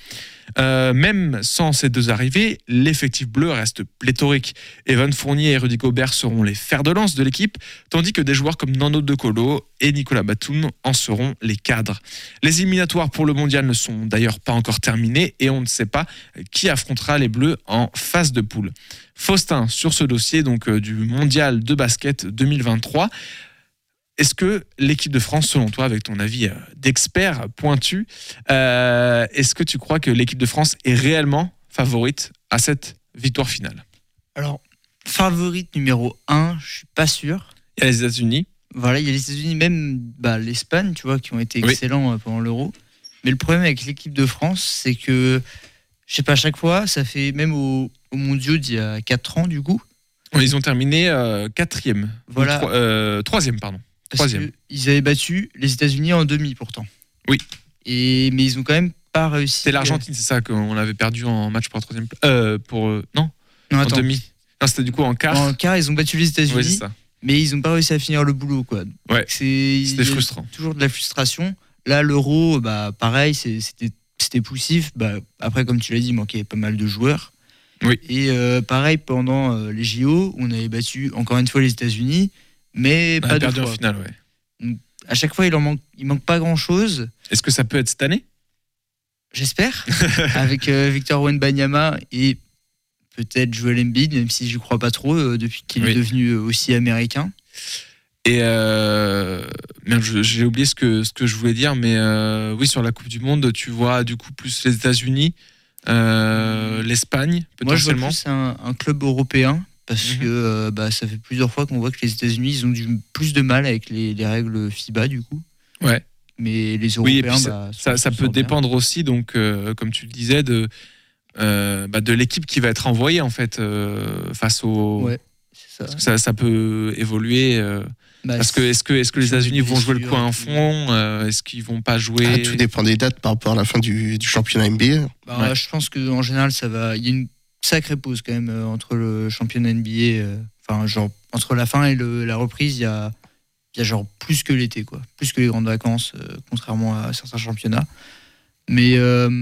Même sans ces deux arrivées, l'effectif bleu reste pléthorique. Evan Fournier et Rudy Gobert seront les fers de lance de l'équipe, tandis que des joueurs comme Nando De Colo et Nicolas Batum en seront les cadres. Les éliminatoires pour le mondial ne sont d'ailleurs pas encore terminés et on ne sait pas qui affrontera les Bleus en phase de poule. Faustin, sur ce dossier donc du mondial de basket 2023, est-ce que l'équipe de France, selon toi, avec ton avis d'expert pointu, est-ce que tu crois que l'équipe de France est réellement favorite à cette victoire finale ? Alors, favorite numéro 1, je suis pas sûr. Il y a les États-Unis. Voilà, il y a les États-Unis, même l'Espagne, tu vois, qui ont été excellents pendant l'Euro. Mais le problème avec l'équipe de France, c'est que, je sais pas, à chaque fois, ça fait même au mondiaux d'il y a 4 ans, du coup. Ils ont terminé 4e. Voilà. 3e, pardon. Parce qu'ils avaient battu les États-Unis en demi pourtant. Oui. Mais ils ont quand même pas réussi. C'est l'Argentine, c'est ça qu'on avait perdu en match pour la 3e place. Non, en demi. Non, c'était du coup en quart. En quart, ils ont battu les États-Unis. Oui, c'est ça. Mais ils n'ont pas réussi à finir le boulot, quoi. Ouais. C'était frustrant. Toujours de la frustration. Là, l'Euro, pareil, c'était poussif. Après, comme tu l'as dit, il manquait pas mal de joueurs. Oui. Et pareil, pendant les JO, on avait battu encore une fois les États-Unis. Mais on pas perdu de fois. En finale, ouais. Donc, à chaque fois, il manque pas grand-chose. Est-ce que ça peut être cette année ? J'espère. Avec Victor Wembanyama et peut-être Joel Embiid, même si je crois pas trop depuis qu'il est devenu aussi américain. Et j'ai oublié ce que je voulais dire, mais oui, sur la Coupe du Monde, tu vois du coup plus les États-Unis, l'Espagne potentiellement. Moi, je vois plus un club européen. Parce que ça fait plusieurs fois qu'on voit que les États-Unis ils ont plus de mal avec les règles FIBA du coup. Ouais. Mais les Européens, ça peut dépendre aussi, donc comme tu le disais, de l'équipe qui va être envoyée en fait face au. Ouais, c'est ça. Parce que ça peut évoluer. Parce que est-ce que les États-Unis vont jouer le coin en fond est-ce qu'ils vont pas jouer Tout dépend des dates par rapport à la fin du championnat NBA. Je pense qu'en général ça va. Il y a une sacrée pause quand même entre le championnat NBA, genre entre la fin et la reprise, il y a il y a genre plus que l'été, quoi. Plus que les grandes vacances, contrairement à certains championnats. Mais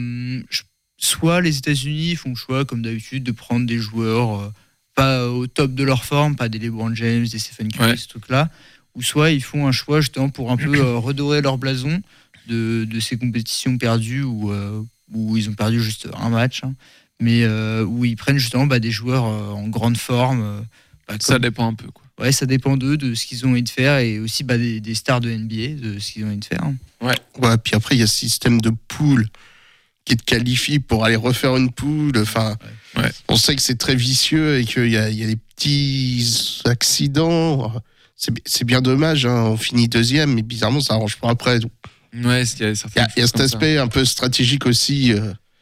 soit les États-Unis font le choix, comme d'habitude, de prendre des joueurs pas au top de leur forme, pas des LeBron James, des Stephen Curry, ce truc-là, ou soit ils font un choix justement pour un peu redorer leur blason de ces compétitions perdues où ils ont perdu juste un match, hein, mais où ils prennent justement des joueurs en grande forme. Ça dépend un peu, quoi. Ouais, ça dépend d'eux, de ce qu'ils ont envie de faire, et aussi des stars de NBA, de ce qu'ils ont envie de faire. Hein. Ouais, puis après, il y a ce système de poule qui te qualifie pour aller refaire une poule. Enfin, on sait que c'est très vicieux et qu'il y a des petits accidents. C'est bien dommage, hein. On finit deuxième, mais bizarrement, ça arrange pas après. Donc, il y a cet aspect un peu stratégique aussi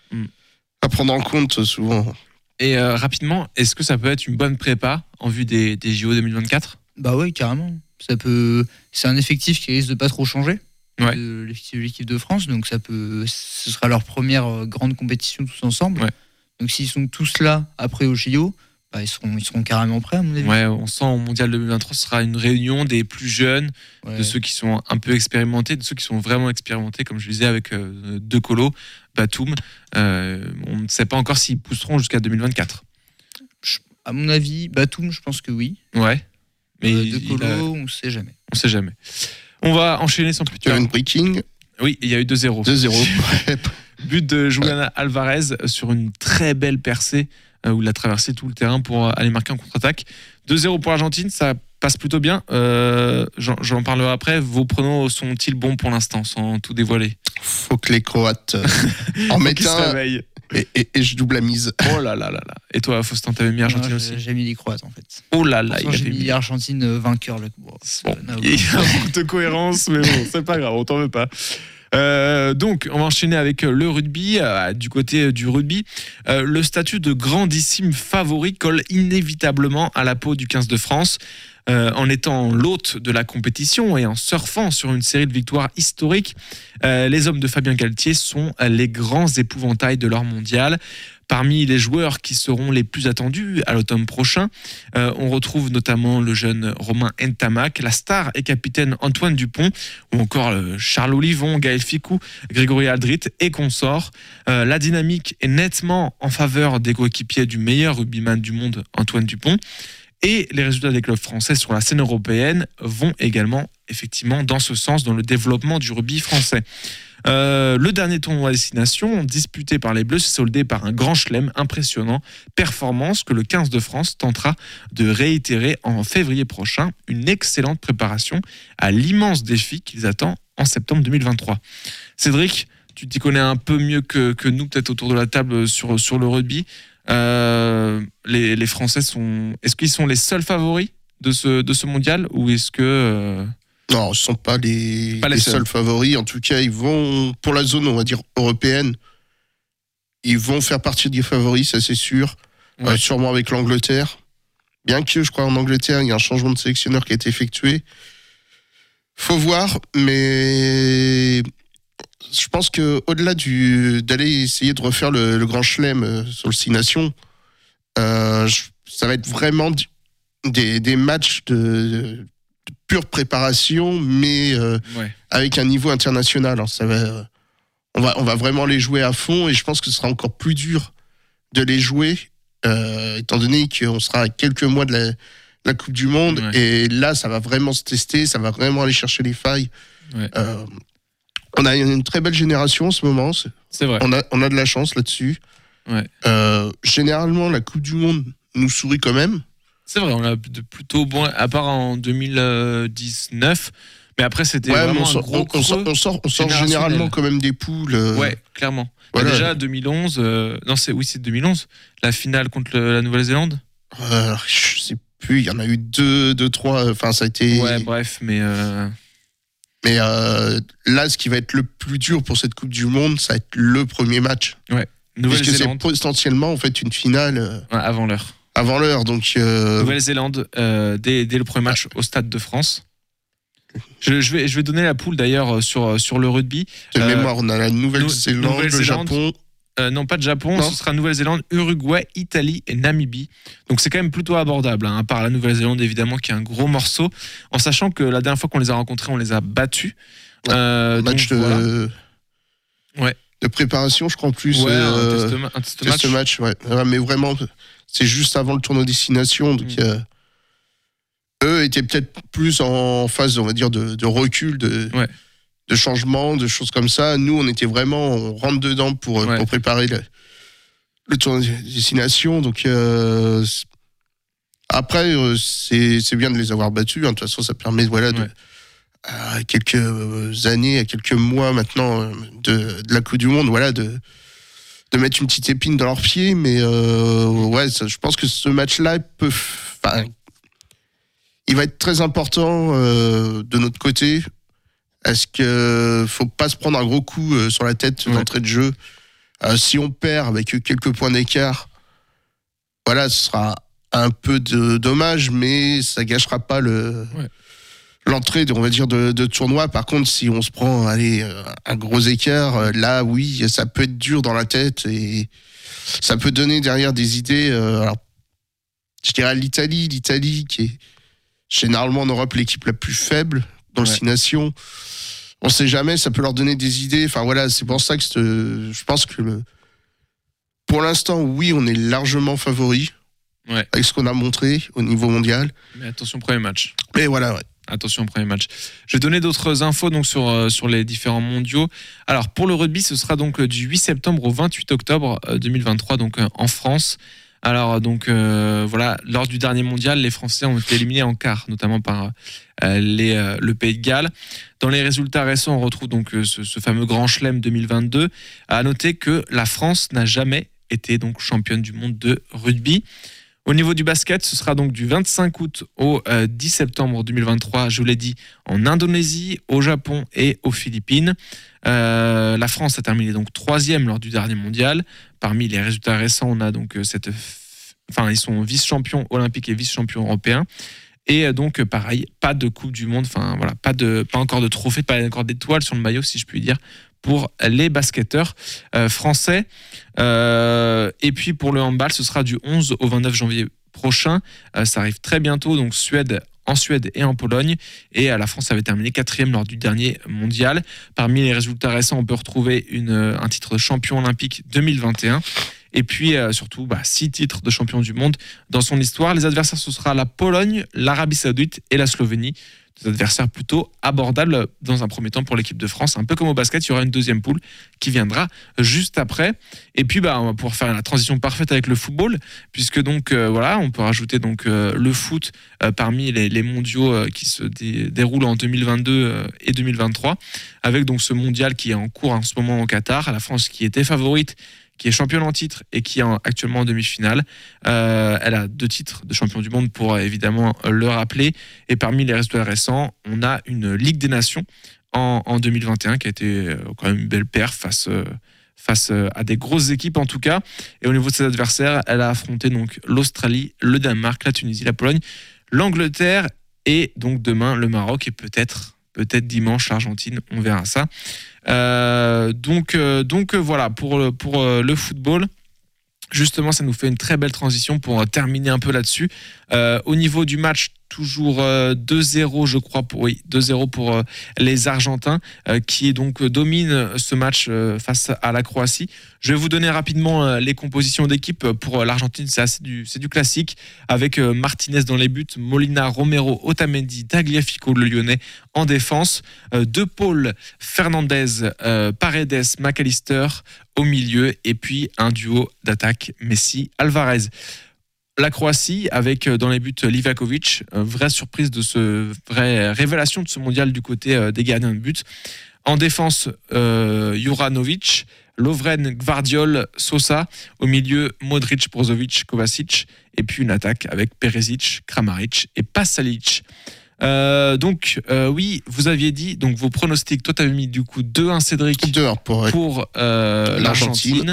à prendre en compte souvent. Et rapidement, est-ce que ça peut être une bonne prépa en vue des JO 2024 ? Bah oui, carrément. C'est un effectif qui risque de pas trop changer, de l'effectif de l'équipe de France, donc ce sera leur première grande compétition tous ensemble. Ouais. Donc s'ils sont tous là après au JO, ils seront carrément prêts, à mon avis. Ouais, on sent au Mondial 2023, ce sera une réunion des plus jeunes, de ceux qui sont un peu expérimentés, de ceux qui sont vraiment expérimentés, comme je disais avec De Colo, Batum. On ne sait pas encore s'ils pousseront jusqu'à 2024. À mon avis, Batum, je pense que oui. Ouais. Mais De Colo, on ne sait jamais. On ne sait jamais. On va enchaîner sans plus tarder. Breaking. Oui, il y a eu 2-0. 2-0. But de Julian Alvarez sur une très belle percée où il a traversé tout le terrain pour aller marquer en contre-attaque. 2-0 pour l'Argentine, ça passe plutôt bien. J'en parlerai après. Vos pronos sont-ils bons pour l'instant, sans tout dévoiler ? Faut que les Croates en mettent un et je double la mise. Oh là là là là. Et toi, Faustin, t'avais mis Argentine aussi ? J'ai mis les Croates, en fait. Oh là là, j'ai mis Argentine vainqueur. Il y a un manque de cohérence, mais bon, c'est pas grave, on t'en veut pas. Donc on va enchaîner avec le rugby. Du côté du rugby, le statut de grandissime favori colle inévitablement à la peau du 15 de France. En étant l'hôte de la compétition et en surfant sur une série de victoires historiques, les hommes de Fabien Galtier sont les grands épouvantails de leur mondial. Parmi les joueurs qui seront les plus attendus à l'automne prochain, on retrouve notamment le jeune Romain Ntamak, la star et capitaine Antoine Dupont, ou encore Charles Olivon, Gaël Ficou, Grégory Aldrit et consorts. La dynamique est nettement en faveur des coéquipiers du meilleur rugbyman du monde, Antoine Dupont. Et les résultats des clubs français sur la scène européenne vont également, effectivement, dans ce sens, dans le développement du rugby français. Le dernier tournoi à destination, disputé par les Bleus, s'est soldé par un grand chelem impressionnant, performance que le 15 de France tentera de réitérer en février prochain. Une excellente préparation à l'immense défi qui les attend en septembre 2023. Cédric, tu t'y connais un peu mieux que nous, peut-être autour de la table sur le rugby. Les Français est-ce qu'ils sont les seuls favoris de ce mondial, ou est-ce que non, ce ne sont pas les seuls favoris. En tout cas, ils vont, pour la zone, on va dire, européenne, ils vont faire partie des favoris, ça c'est sûr. Ouais. Sûrement avec l'Angleterre. Bien que, je crois, en Angleterre, il y a un changement de sélectionneur qui a été effectué. Faut voir, mais je pense qu'au-delà d'aller essayer de refaire le grand chelem sur le Six Nations, ça va être vraiment des matchs de pure préparation, mais avec un niveau international. Alors ça va, on va vraiment les jouer à fond, et je pense que ce sera encore plus dur de les jouer, étant donné qu'on sera à quelques mois de la Coupe du Monde, et là, ça va vraiment se tester, ça va vraiment aller chercher les failles. Ouais. On a une très belle génération en ce moment. C'est vrai. On a de la chance là-dessus. Ouais. Généralement, la Coupe du Monde nous sourit quand même. C'est vrai, on a plutôt bon, à part en 2019, mais après c'était vraiment un gros creux. On sort généralement quand même des poules. Ouais, clairement. Voilà. Déjà 2011, c'est 2011, la finale contre la Nouvelle-Zélande. Je sais plus, il y en a eu deux, trois. Enfin, ça a été. Ouais, bref, mais. Mais là, ce qui va être le plus dur pour cette Coupe du Monde, ça va être le premier match. Ouais. Puisque c'est potentiellement en fait une finale. Avant l'heure. Avant l'heure, donc. Nouvelle-Zélande, dès le premier match au Stade de France. Je vais donner la poule d'ailleurs sur le rugby. De mémoire, on a la Nouvelle-Zélande, le Japon. Non, pas de Japon, Non. ce sera Nouvelle-Zélande, Uruguay, Italie et Namibie. Donc c'est quand même plutôt abordable, à part la Nouvelle-Zélande évidemment qui est un gros morceau, en sachant que la dernière fois qu'on les a rencontrés, on les a battus. Match de préparation, je crois en plus. Ouais, un test match, ouais. Mais vraiment, c'est juste avant le tournoi destination, donc eux étaient peut-être plus en phase, on va dire, de recul, de changement, de choses comme ça. Nous, on était vraiment, on rentre dedans pour préparer le tournoi destination. Donc après, c'est bien de les avoir battus. De toute façon, ça permet, à quelques années, à quelques mois maintenant de la Coupe du Monde, de mettre une petite épine dans leurs pieds. Mais je pense que ce match-là il va être très important de notre côté. Est-ce qu'il faut pas se prendre un gros coup sur la tête d'entrée de jeu? Si on perd avec quelques points d'écart, ce sera un peu dommage, mais ça gâchera pas l'entrée, on va dire, de tournoi. Par contre, si on se prend un gros écart, là, oui, ça peut être dur dans la tête et ça peut donner derrière des idées. Alors, je dirais l'Italie qui est généralement en Europe l'équipe la plus faible dans le Six Nations. On sait jamais, ça peut leur donner des idées. Enfin c'est pour ça que je pense que pour l'instant, oui, on est largement favori avec ce qu'on a montré au niveau mondial. Mais attention, premier match. Mais attention, premier match. Je vais donner d'autres infos donc sur les différents mondiaux. Alors pour le rugby, ce sera donc du 8 septembre au 28 octobre 2023 donc en France. Alors donc lors du dernier mondial, les Français ont été éliminés en quart, notamment par le Pays de Galles. Dans les résultats récents, on retrouve donc ce fameux Grand Chelem 2022. À noter que la France n'a jamais été donc championne du monde de rugby. Au niveau du basket, ce sera donc du 25 août au 10 septembre 2023, je vous l'ai dit, en Indonésie, au Japon et aux Philippines. La France a terminé donc 3e lors du dernier mondial. Parmi les résultats récents, on a donc ils sont vice-champions olympiques et vice-champions européens. Et donc, pareil, pas de Coupe du Monde, pas encore de trophée, pas encore d'étoiles sur le maillot, si je puis dire, pour les basketteurs français. Et puis pour le handball, ce sera du 11 au 29 janvier prochain. Ça arrive très bientôt, donc en Suède et en Pologne. Et la France avait terminé 4e lors du dernier mondial. Parmi les résultats récents, on peut retrouver un titre de champion olympique 2021. Et puis surtout 6 titres de champion du monde dans son histoire. Les adversaires, ce sera la Pologne, l'Arabie Saoudite et la Slovénie. Des adversaires plutôt abordables dans un premier temps pour l'équipe de France. Un peu comme au basket, il y aura une deuxième poule qui viendra juste après. Et puis on va pouvoir faire la transition parfaite avec le football, puisque donc on peut rajouter donc le foot parmi les mondiaux qui se déroulent en 2022 et 2023, avec donc ce mondial qui est en cours en ce moment au Qatar. La France qui était favorite, qui est championne en titre et qui est actuellement en demi-finale. Elle a 2 titres de champion du monde pour évidemment le rappeler. Et parmi les résultats récents, on a une Ligue des Nations en 2021 qui a été quand même une belle perf face à des grosses équipes en tout cas. Et au niveau de ses adversaires, elle a affronté donc l'Australie, le Danemark, la Tunisie, la Pologne, l'Angleterre et donc demain le Maroc et peut-être dimanche l'Argentine, on verra ça. Donc voilà pour le football. Justement, ça nous fait une très belle transition pour terminer un peu là-dessus. Au niveau du match, toujours 2-0, je crois, 2-0 pour les Argentins, qui donc dominent ce match face à la Croatie. Je vais vous donner rapidement les compositions d'équipe. Pour l'Argentine, c'est du classique, avec Martinez dans les buts, Molina, Romero, Otamendi, Tagliafico, le Lyonnais, en défense. De Paul, Fernandez, Paredes, McAllister au milieu, et puis un duo d'attaque, Messi-Alvarez. La Croatie, avec dans les buts Livakovic, vraie surprise vraie révélation de ce mondial du côté des gardiens de but. En défense, Juranovic, Lovren, Gvardiol, Sosa. Au milieu, Modric, Brozovic, Kovacic. Et puis une attaque avec Perisic, Kramaric et Pasalic. Oui, vous aviez dit donc vos pronostics. Toi, t'avais mis du coup 2-1 Cédric 2-1 pour l'Argentine.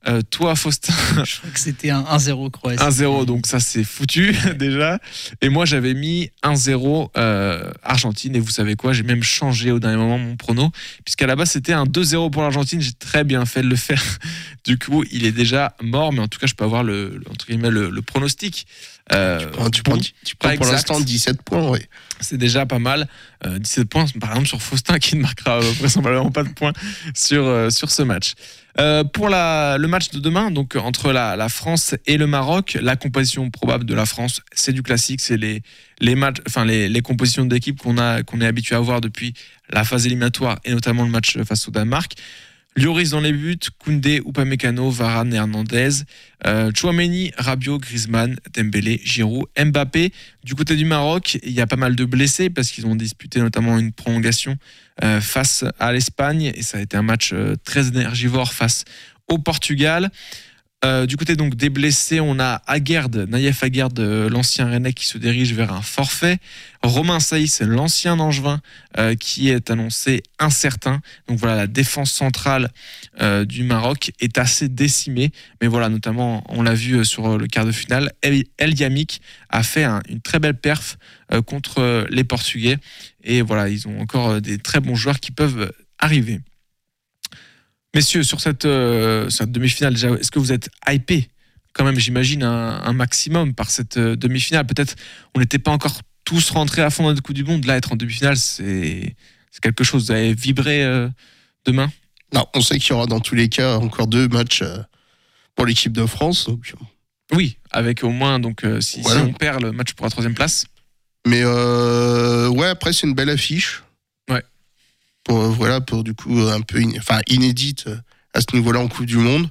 Toi, Faustin. Je crois que c'était un 1-0 Croatie. 1-0, donc ça c'est foutu déjà. Et moi j'avais mis 1-0 Argentine. Et vous savez quoi, j'ai même changé au dernier moment mon prono, puisqu'à la base c'était un 2-0 pour l'Argentine. J'ai très bien fait de le faire. Du coup, il est déjà mort, mais en tout cas, je peux avoir le pronostic. Tu prends pour l'instant 17 points, oui. C'est déjà pas mal. 17 points, par exemple, sur Faustin qui ne marquera vraisemblablement pas de points sur ce match. Pour le match de demain, donc entre la France et le Maroc, la composition probable de la France, c'est du classique, c'est les matchs, enfin les compositions d'équipe qu'on est habitué à voir depuis la phase éliminatoire et notamment le match face au Danemark. Lloris dans les buts, Koundé, Upamecano, Varane, Hernandez, Tchouaméni, Rabiot, Griezmann, Dembélé, Giroud, Mbappé. Du côté du Maroc, il y a pas mal de blessés parce qu'ils ont disputé notamment une prolongation face à l'Espagne et ça a été un match très énergivore face au Portugal. Du côté donc des blessés, on a Naïef Aguerd, l'ancien Rennais qui se dirige vers un forfait. Romain Saïs, l'ancien Angevin, qui est annoncé incertain. Donc voilà, la défense centrale du Maroc est assez décimée. Mais voilà, notamment, on l'a vu sur le quart de finale, El Yamik a fait une très belle perf contre les Portugais. Et voilà, ils ont encore des très bons joueurs qui peuvent arriver. Messieurs, sur cette demi-finale, déjà, est-ce que vous êtes hypés quand même, j'imagine, un maximum par cette demi-finale? Peut-être on n'était pas encore tous rentrés à fond dans notre Coupe du Monde. Là, être en demi-finale, c'est quelque chose. Vous allez vibrer demain? Non, on sait qu'il y aura dans tous les cas encore 2 matchs pour l'équipe de France. Donc... Oui, avec au moins, donc, si on perd le match pour la 3e place. Mais ouais, après, c'est une belle affiche. Pour du coup un peu inédite à ce niveau-là en Coupe du Monde.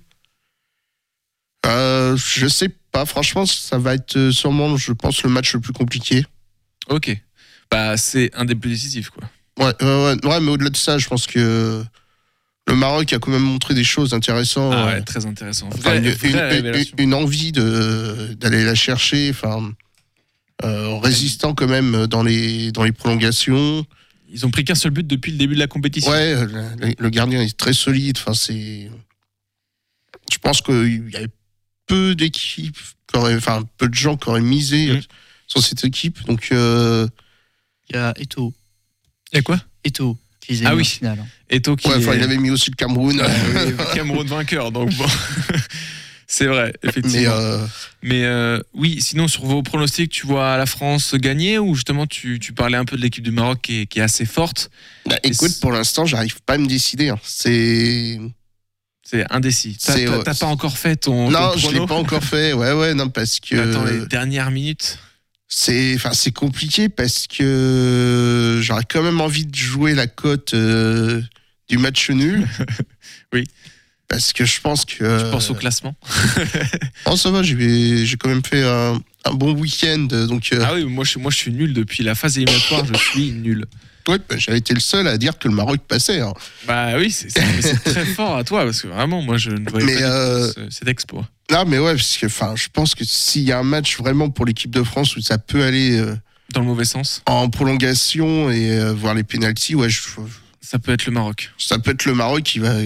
Je sais pas, franchement, ça va être sûrement, je pense, le match le plus compliqué. Ok, bah c'est un des plus décisifs, quoi. Ouais, mais au-delà de ça, je pense que le Maroc a quand même montré des choses intéressantes. Ah ouais, très intéressant. Une envie d'aller la chercher, résistant quand même dans les prolongations. Ils ont pris qu'un seul but depuis le début de la compétition. Ouais, le gardien est très solide. Je pense qu'il y avait peu d'équipes, peu de gens qui auraient misé sur cette équipe. Donc, il y a Eto'o. Il y a quoi? Eto'o, qui est en finale. Eto'o qui il avait mis aussi le Cameroun. Le Cameroun vainqueur, donc bon. C'est vrai, effectivement. Mais oui, sinon, sur vos pronostics, tu vois la France gagner ou justement tu parlais un peu de l'équipe du Maroc qui est assez forte? Écoute, pour l'instant, j'arrive pas à me décider. Hein. C'est indécis. T'as pas encore fait ton Non, ton je l'ai pas encore fait. Ouais, non, parce que... Attends, les dernières minutes. C'est compliqué parce que j'aurais quand même envie de jouer la cote du match nul. Oui. Parce que je pense que... Tu penses au classement? Oh, ça va, j'ai quand même fait un bon week-end. Donc, Ah oui, moi je suis nul depuis la phase éliminatoire, je suis nul. Ouais, j'avais été le seul à dire que le Maroc passait. Hein. Bah oui, c'est très fort à toi, parce que vraiment, moi je ne voyais pas cet exploit. Non, mais ouais, parce que je pense que s'il y a un match vraiment pour l'équipe de France où ça peut aller... dans le mauvais sens. En prolongation et voir les pénaltys, ouais. Ça peut être le Maroc. Ça peut être le Maroc qui va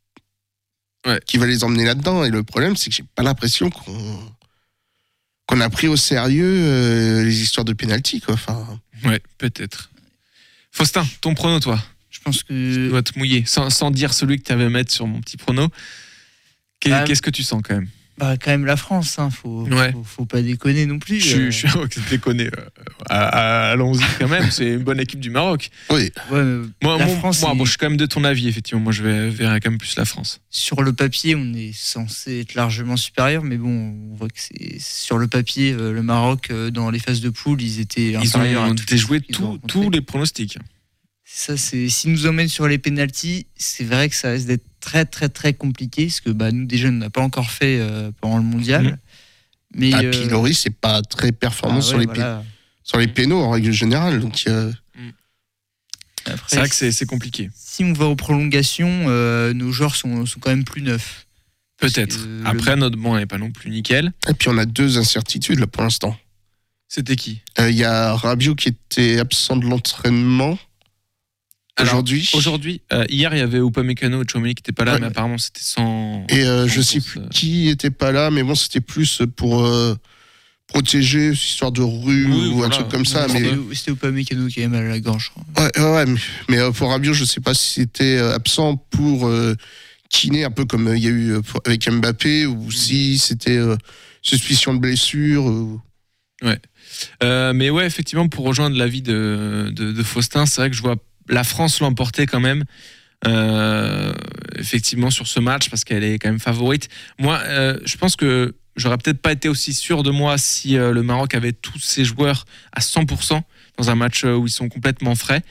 les emmener là-dedans. Et le problème, c'est que j'ai pas l'impression qu'on a pris au sérieux les histoires de pénalty, quoi. Ouais, peut-être. Faustin, ton prono, toi? Je pense que... Tu dois te mouiller, sans dire celui que tu avais mettre sur mon petit prono. Qu'est-ce que tu sens quand même? Quand même la France, hein. Faut pas déconner non plus. Je suis déconner. Allons-y quand même, c'est une bonne équipe du Maroc. Oui. Ouais, moi, je suis quand même de ton avis, effectivement. Moi, je verrais quand même plus la France. Sur le papier, on est censé être largement supérieur, mais bon, on voit que c'est sur le papier, le Maroc, dans les phases de poule, ils étaient inférieurs. Ils ont déjoué tous les pronostics. Ça, s'ils nous emmènent sur les pénaltys, c'est vrai que ça risque d'être très très très compliqué, parce que nous déjà on n'a pas encore fait pendant le mondial. Mais puis Lloris c'est pas très performant sur les pénaux en règle générale, donc après, c'est vrai que c'est compliqué. Si on va aux prolongations, nos joueurs sont quand même plus neufs. Peut-être. Après notre banc n'est pas non plus nickel. Et puis on a 2 incertitudes là pour l'instant. C'était qui? Il y a Rabiot qui était absent de l'entraînement. Aujourd'hui, hier il y avait Upamecano et Tchouaméni qui n'étaient pas là, mais apparemment c'était sans. Et je sais plus qui était pas là, mais bon, c'était plus pour protéger, histoire de rhume ou un truc comme ça. Mais c'était Upamecano qui avait mal à la gorge. Je crois. Ouais, mais pour Rabiot, je sais pas si c'était absent pour kiné, un peu comme il y a eu avec Mbappé, ou si c'était suspicion de blessure. Ouais. Mais ouais, effectivement, pour rejoindre l'avis de Faustin, c'est vrai que je vois la France l'emporter quand même, effectivement, sur ce match, parce qu'elle est quand même favorite. Moi, je pense que j'aurais peut-être pas été aussi sûr de moi si le Maroc avait tous ses joueurs à 100% dans un match où ils sont complètement frais.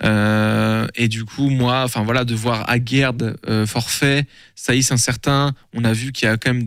Et du coup, moi, de voir Aguerd forfait, Saïs incertain, on a vu qu'il y a quand même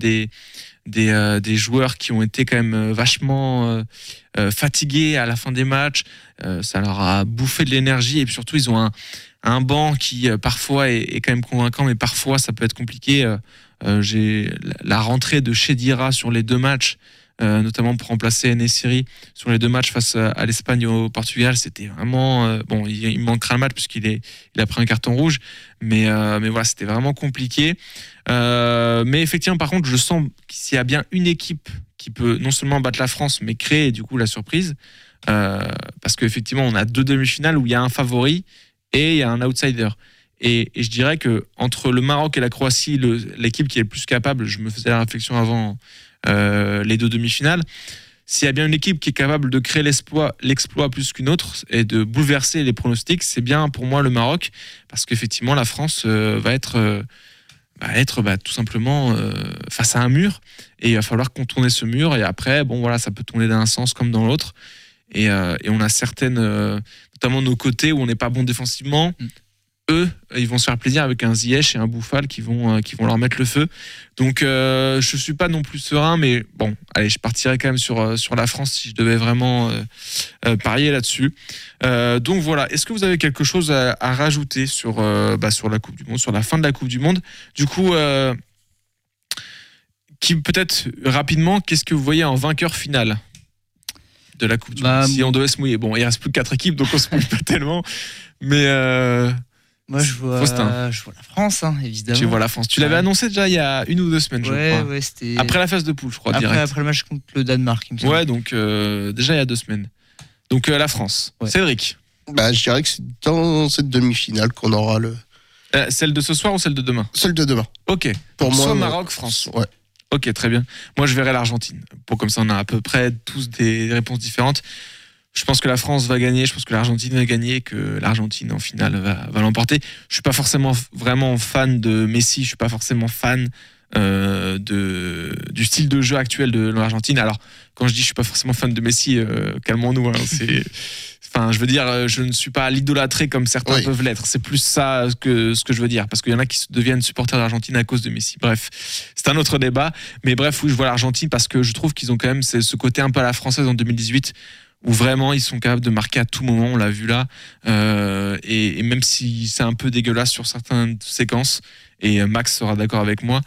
des joueurs qui ont été quand même vachement fatigués à la fin des matchs. Ça leur a bouffé de l'énergie, et puis surtout ils ont un banc qui parfois est quand même convaincant, mais parfois ça peut être compliqué. J'ai la rentrée de Chedira sur les 2 matchs, notamment pour remplacer Nessiri sur les 2 matchs face à l'Espagne et au Portugal. C'était vraiment il manquera le match puisqu'il a pris un carton rouge, mais voilà, c'était vraiment compliqué. Mais effectivement, par contre, je sens qu'il y a bien une équipe qui peut non seulement battre la France, mais créer du coup la surprise, parce qu'effectivement on a 2 demi-finales où il y a un favori et il y a un outsider. Et je dirais que entre le Maroc et la Croatie, l'équipe qui est le plus capable, je me faisais la réflexion avant les 2 demi-finales, s'il y a bien une équipe qui est capable de créer l'exploit plus qu'une autre et de bouleverser les pronostics, c'est bien pour moi le Maroc, parce qu'effectivement la France va être tout simplement face à un mur, et il va falloir contourner ce mur, et après ça peut tourner d'un sens comme dans l'autre, et on a certaines, notamment nos côtés où on n'est pas bon défensivement. Eux, ils vont se faire plaisir avec un Ziyech et un Bouffal qui vont leur mettre le feu. Donc je suis pas non plus serein, mais bon, allez, je partirais quand même sur la France si je devais vraiment parier là-dessus. Donc voilà, est-ce que vous avez quelque chose à rajouter sur la Coupe du Monde, sur la fin de la Coupe du Monde? Du coup, qui peut-être rapidement, qu'est-ce que vous voyez en vainqueur final de la Coupe du Monde, si on devait se mouiller? Bon, il reste plus que 4 équipes, donc on se mouille pas tellement, mais moi, je vois la France, évidemment. Tu vois la France. Tu l'avais annoncé déjà il y a 1 ou 2 semaines, je crois. Ouais, c'était après la phase de poule, je crois, direct. Après le match contre le Danemark, il me semble. Ouais, donc déjà il y a 2 semaines. Donc la France. Ouais. Cédric. Je dirais que c'est dans cette demi-finale qu'on aura celle de ce soir ou celle de demain? Celle de demain. Ok. Pour moi, soit Maroc, France. Ouais. Ok, très bien. Moi, je verrai l'Argentine. Comme ça, on a à peu près tous des réponses différentes. Je pense que la France va gagner, je pense que l'Argentine va gagner, et que l'Argentine en finale va l'emporter. Je suis pas forcément vraiment fan de Messi, je suis pas forcément fan du style de jeu actuel de l'Argentine. Alors, quand je dis je suis pas forcément fan de Messi, calmons-nous. Je veux dire, je ne suis pas l'idolâtré comme certains peuvent l'être. C'est plus ça ce que je veux dire, parce qu'il y en a qui deviennent supporters de l'Argentine à cause de Messi. Bref, c'est un autre débat. Mais bref, oui, je vois l'Argentine parce que je trouve qu'ils ont quand même ce côté un peu à la française en 2018, où vraiment ils sont capables de marquer à tout moment, on l'a vu là, et même si c'est un peu dégueulasse sur certaines séquences, et Max sera d'accord avec moi,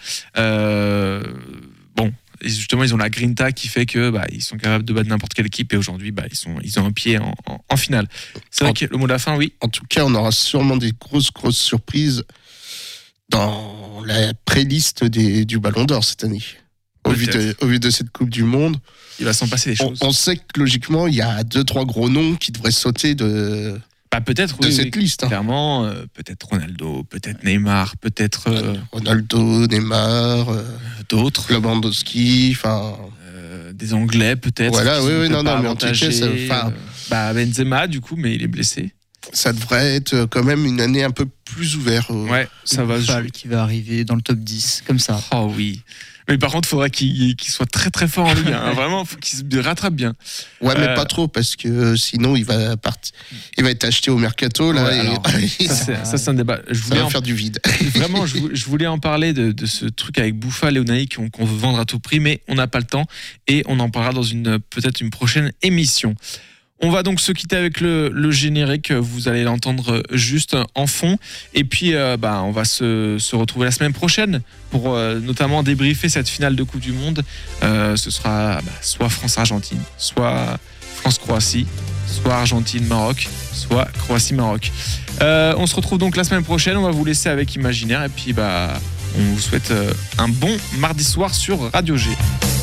et justement ils ont la grinta qui fait que ils sont capables de battre n'importe quelle équipe, et aujourd'hui ils ont un pied en finale. C'est vrai que le mot de la fin, oui. En tout cas, on aura sûrement des grosses surprises dans la pré-liste du Ballon d'Or cette année. Au vu de cette Coupe du Monde, il va s'en passer des choses. On sait que logiquement, il y a 2-3 gros noms qui devraient sauter de cette liste. Clairement, peut-être Ronaldo, peut-être Neymar, peut-être Ronaldo, Neymar, d'autres. Lewandowski, des Anglais peut-être. Voilà, mais en tout cas, Benzema du coup, mais il est blessé. Ça devrait être quand même une année un peu plus ouverte. Ouais, ça va. Qui va arriver dans le top 10, comme ça. Oh oui. Mais par contre, il faudra qu'il soit très très fort en Ligue 1. Vraiment, il faut qu'il se rattrape bien. Ouais, mais pas trop, parce que sinon, il va être acheté au mercato. Là, ça, c'est un débat. Ça va faire du vide. Vraiment, je voulais en parler de ce truc avec Bouffal et Unai qu'on veut vendre à tout prix, mais on n'a pas le temps, et on en parlera dans peut-être une prochaine émission. On va donc se quitter avec le générique, vous allez l'entendre juste en fond, et puis on va se retrouver la semaine prochaine pour notamment débriefer cette finale de Coupe du Monde. Ce sera soit France-Argentine, soit France-Croatie. soit Argentine-Maroc, soit Croatie-Maroc. On se retrouve donc la semaine prochaine. On va vous laisser avec Imaginaire et puis on vous souhaite un bon mardi soir sur Radio G.